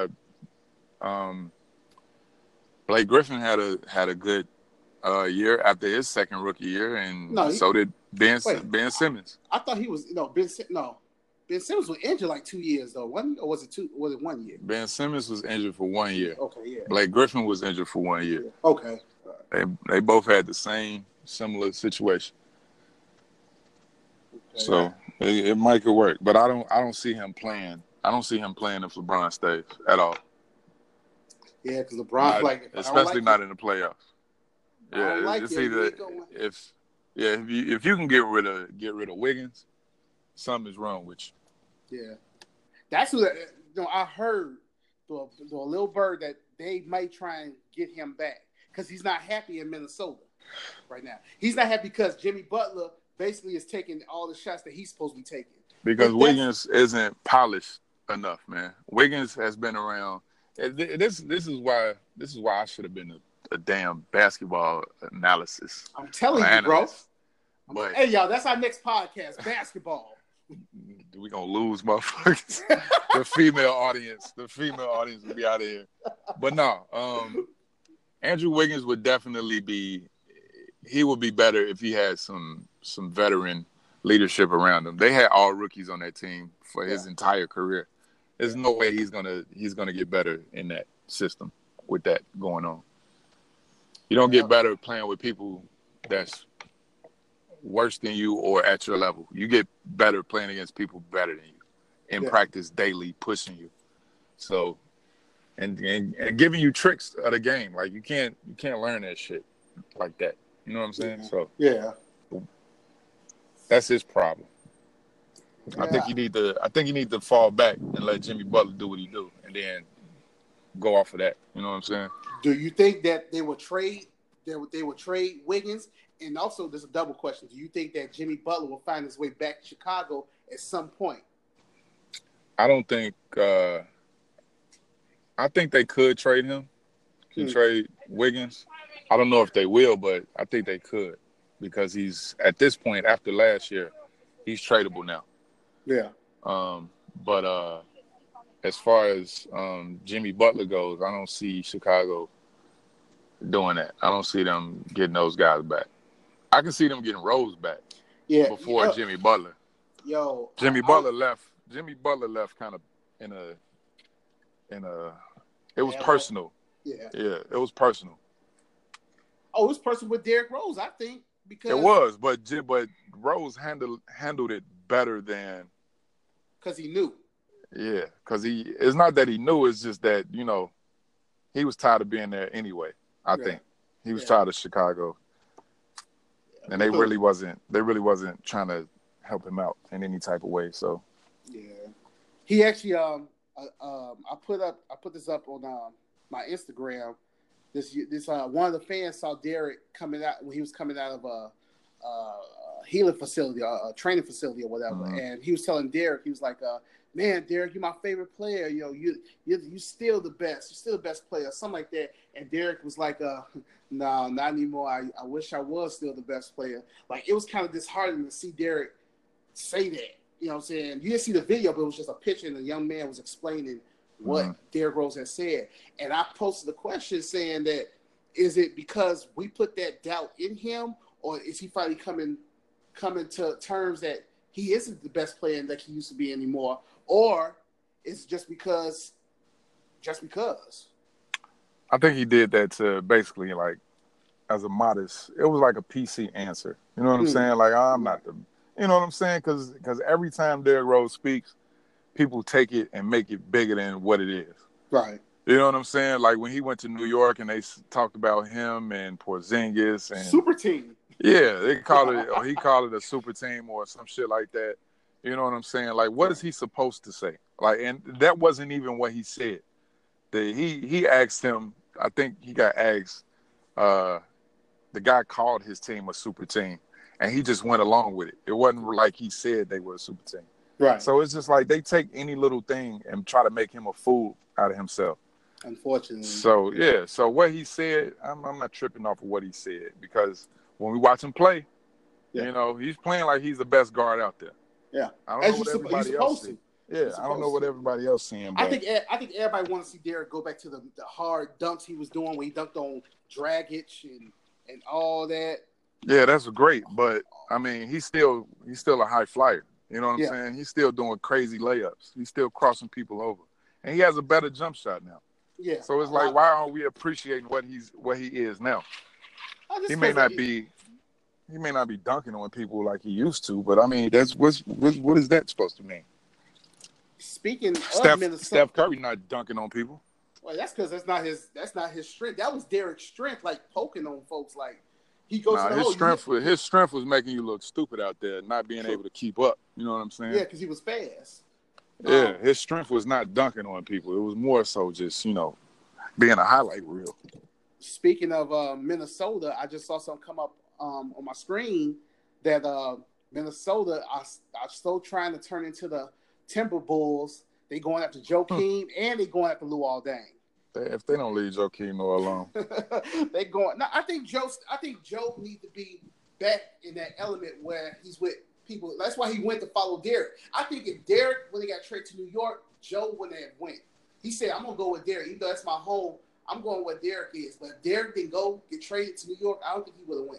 [SPEAKER 1] Blake Griffin had a good year after his second rookie year, and so did Ben Simmons.
[SPEAKER 2] I thought he was Ben Simmons was injured like 2 years though, wasn't he? Or was it 1 year?
[SPEAKER 1] Ben Simmons was injured for 1 year.
[SPEAKER 2] Okay, yeah.
[SPEAKER 1] Blake Griffin was injured for 1 year.
[SPEAKER 2] Okay.
[SPEAKER 1] They both had the similar situation. Okay. So it might could work, but I don't see him playing. I don't see him playing if LeBron stays at all.
[SPEAKER 2] Yeah, because LeBron's
[SPEAKER 1] especially not in the playoffs. Yeah, it's either if you can get rid of Wiggins, something's wrong with
[SPEAKER 2] you. Yeah, that's what I heard. The little bird that they might try and get him back because he's not happy in Minnesota right now. He's not happy because Jimmy Butler basically is taking all the shots that he's supposed to be taking.
[SPEAKER 1] Because Wiggins isn't polished enough, man. Wiggins has been around. This is why I should have been a damn basketball analysis.
[SPEAKER 2] I'm telling you, bro.
[SPEAKER 1] But
[SPEAKER 2] hey, y'all, that's our next podcast, basketball.
[SPEAKER 1] We gonna lose, motherfuckers. The female audience will be out of here. But no, Andrew Wiggins would definitely be. He would be better if he had some veteran leadership around him. They had all rookies on that team for his entire career. There's no way he's gonna get better in that system with that going on. You don't get better playing with people that's worse than you or at your level. You get better playing against people better than you in practice daily, pushing you. So, and giving you tricks of the game. Like you can't learn that shit like that. You know what I'm saying? So that's his problem. Yeah. I think you need to fall back and let Jimmy Butler do what he do, and then go off of that. You know what I'm saying?
[SPEAKER 2] Do you think that they will trade? They will trade Wiggins, and also there's a double question. Do you think that Jimmy Butler will find his way back to Chicago at some point?
[SPEAKER 1] I don't think. I think they could trade him. Trade Wiggins. I don't know if they will, but I think they could because he's at this point after last year, he's tradable now.
[SPEAKER 2] Yeah.
[SPEAKER 1] But as far as Jimmy Butler goes, I don't see Chicago doing that. I don't see them getting those guys back. I can see them getting Rose back.
[SPEAKER 2] Yeah.
[SPEAKER 1] Before Jimmy Butler. Jimmy Butler left kind of in a. It was personal.
[SPEAKER 2] Yeah.
[SPEAKER 1] Yeah, it was personal.
[SPEAKER 2] Oh, it was personal with Derrick Rose, I think, because
[SPEAKER 1] It was, but Rose handled it better than.
[SPEAKER 2] Because he knew.
[SPEAKER 1] Yeah, because it's not that he knew, it's just that, he was tired of being there anyway, I think. He was tired of Chicago. Yeah, and they really wasn't trying to help him out in any type of way. So
[SPEAKER 2] yeah. He actually I put this up on my Instagram. This one of the fans saw Derrick coming out when he was coming out of a healing facility, a training facility or whatever, and he was telling Derrick, he was like, "Man, Derrick, you're my favorite player. You still the best. You're still the best player." Something like that. And Derrick was like, "No, not anymore. I wish I was still the best player." Like, it was kind of disheartening to see Derrick say that. You know what I'm saying? You didn't see the video, but it was just a picture, and the young man was explaining what Derrick Rose had said. And I posted a question saying that, is it because we put that doubt in him, or is he finally coming to terms that he isn't the best player that he used to be anymore, or is it just because?
[SPEAKER 1] I think he did that to basically, like, as a modest, it was like a PC answer. You know what I'm saying? Like, I'm not the, you know what I'm saying? Because every time Derrick Rose speaks, people take it and make it bigger than what it is.
[SPEAKER 2] Right.
[SPEAKER 1] You know what I'm saying? Like, when he went to New York and they talked about him and Porzingis and
[SPEAKER 2] super team.
[SPEAKER 1] Yeah, they call it, or he called it a super team or some shit like that. You know what I'm saying? Like, what is he supposed to say? Like, and that wasn't even what he said. He asked him. I think he got asked. The guy called his team a super team, and he just went along with it. It wasn't like he said they were a super team.
[SPEAKER 2] Right.
[SPEAKER 1] So it's just like they take any little thing and try to make him a fool out of himself.
[SPEAKER 2] Unfortunately.
[SPEAKER 1] So yeah. So what he said, I'm not tripping off of what he said, because when we watch him play, he's playing like he's the best guard out there.
[SPEAKER 2] Yeah.
[SPEAKER 1] I don't know what everybody else sees. Yeah, I don't know what everybody else seeing. But
[SPEAKER 2] I think everybody wants to see Derrick go back to the hard dunks he was doing when he dunked on Dragic and all that.
[SPEAKER 1] Yeah, that's great. But I mean, he's still a high flyer. You know what I'm saying? He's still doing crazy layups. He's still crossing people over, and he has a better jump shot now.
[SPEAKER 2] Yeah.
[SPEAKER 1] So it's like, why aren't we appreciating what he is now? He may not be dunking on people like he used to, but I mean, what is that supposed to mean?
[SPEAKER 2] Speaking of Minnesota,
[SPEAKER 1] Steph Curry not dunking on people.
[SPEAKER 2] Well, that's because that's not his strength. That was Derrick's strength, like poking on folks. Like, he goes to the hole.
[SPEAKER 1] His strength was making you look stupid out there, not being able to keep up. You know what I'm saying?
[SPEAKER 2] Yeah, because he was fast.
[SPEAKER 1] Yeah, his strength was not dunking on people. It was more so just, being a highlight reel.
[SPEAKER 2] Speaking of Minnesota, I just saw something come up on my screen that Minnesota are still trying to turn into the Timberwolves. They going after Joakim and they going after Luol Deng.
[SPEAKER 1] If they don't leave Joakim Noah alone,
[SPEAKER 2] they going. No, I think Joe needs to be back in that element where he's with people. That's why he went to follow Derrick. I think if Derrick, when he got traded to New York, Joe wouldn't have went. He said, "I'm gonna go with Derrick, even though that's my home. I'm going where Derrick is." But if Derrick didn't get traded to New York, I don't think he would have went.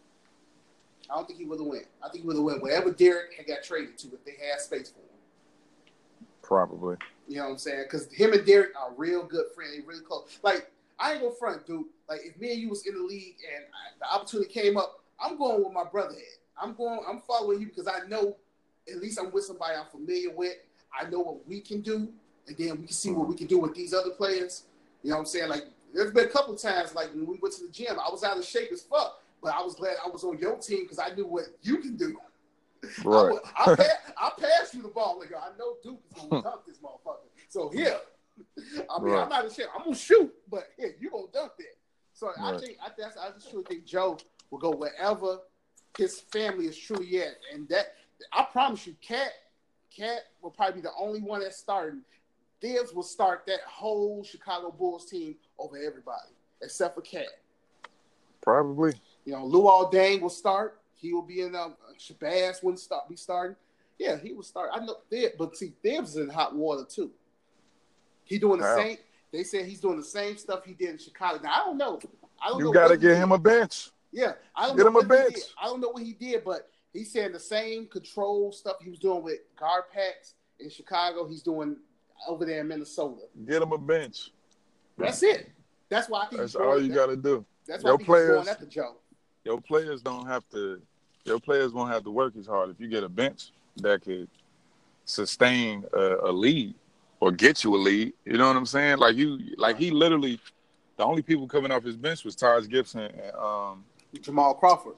[SPEAKER 2] I think he would have went wherever Derrick had got traded to if they had space for him.
[SPEAKER 1] Probably.
[SPEAKER 2] You know what I'm saying? Because him and Derrick are real good friends. They really close. Like, I ain't gonna front, dude. Like, if me and you was in the league and the opportunity came up, I'm going with my brother at. I'm following you because I know at least I'm with somebody I'm familiar with. I know what we can do, and then we can see what we can do with these other players. You know what I'm saying? Like, there's been a couple of times, like, when we went to the gym, I was out of shape as fuck, but I was glad I was on your team because I knew what you can do.
[SPEAKER 1] Right.
[SPEAKER 2] I'll pass you the ball, nigga. I know Duke is gonna dunk this motherfucker. So here, I'm not in shape. I'm gonna shoot, but here, you gonna dunk that. So right. I just truly think Joe will go wherever his family is truly at, and that I promise you, Cat will probably be the only one that's starting. Thibs will start that whole Chicago Bulls team over everybody except for Cat.
[SPEAKER 1] Probably.
[SPEAKER 2] Luol Deng will start. He will be in Shabazz wouldn't be starting. Yeah, he will start. I know Thibs, but see, Thibs is in hot water too. He doing the same. They said he's doing the same stuff he did in Chicago. Now I don't know.
[SPEAKER 1] You got to get him a bench.
[SPEAKER 2] Yeah, I don't
[SPEAKER 1] get
[SPEAKER 2] know
[SPEAKER 1] him a bench.
[SPEAKER 2] I don't know what he did, but he said the same control stuff he was doing with guard packs in Chicago. He's doing over there in Minnesota.
[SPEAKER 1] Get him a bench.
[SPEAKER 2] That's it. That's why I think
[SPEAKER 1] That's all you got to do.
[SPEAKER 2] That's why I think he's going after Joe.
[SPEAKER 1] Your players don't have to. Your players won't have to work as hard if you get a bench that could sustain a lead or get you a lead. You know what I'm saying? Like he literally, the only people coming off his bench was Taj Gibson and
[SPEAKER 2] Jamal Crawford.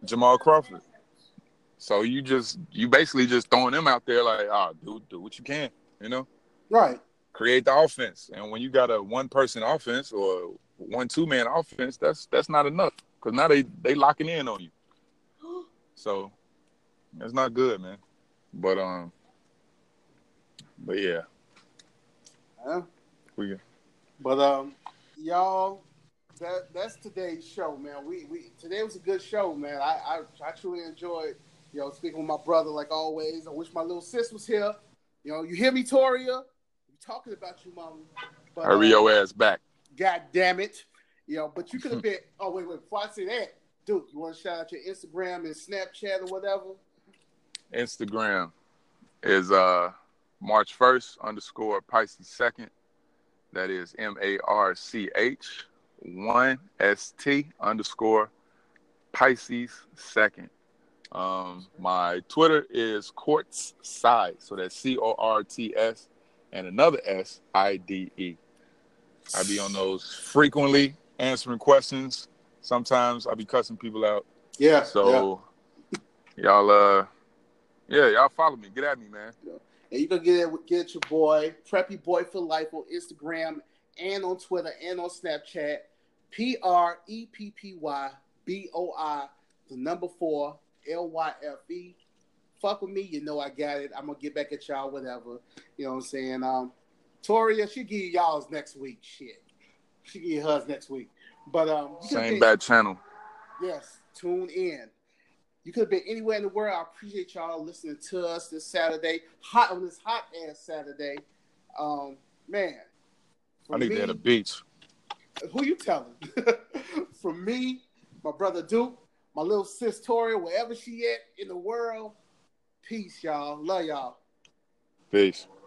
[SPEAKER 1] So you basically just throwing them out there like, do what you can, you know?
[SPEAKER 2] Right.
[SPEAKER 1] Create the offense. And when you got a one-person offense or 1-2-man offense, that's not enough. Because now they locking in on you. So that's not good, man. But yeah.
[SPEAKER 2] Y'all, that's today's show, man. We today was a good show, man. I truly enjoyed, speaking with my brother like always. I wish my little sis was here. You hear me, Toria? We talking about you, mama. But,
[SPEAKER 1] hurry your ass back.
[SPEAKER 2] God damn it. But you could have been. Oh wait. Before I say that, Duke, you want to shout out your Instagram and Snapchat or whatever?
[SPEAKER 1] Instagram is March 1st _ Pisces 2nd. That is MARCH 1ST _ Pisces 2nd. My Twitter is Courtside, so that's CORTS and another SIDE. I be on those frequently, answering questions. Sometimes I be cussing people out.
[SPEAKER 2] Yeah.
[SPEAKER 1] So y'all follow me. Get at me, man.
[SPEAKER 2] Yeah. And you can get your boy, Preppy Boy for Life, on Instagram and on Twitter and on Snapchat. PREPPYBOI, the number 4, LYFE. Fuck with me, I got it. I'm gonna get back at y'all, whatever. You know what I'm saying? Toria, she give y'all's next week. Shit. She give you hers next week. But
[SPEAKER 1] same bad channel. Yes,
[SPEAKER 2] tune in. You could have been anywhere in the world. I appreciate y'all listening to us this Saturday, hot ass Saturday. Man,
[SPEAKER 1] I need to hit a beach.
[SPEAKER 2] Who you telling? From me, my brother Duke, my little sis Toria, wherever she at in the world. Peace, y'all. Love y'all.
[SPEAKER 1] Peace.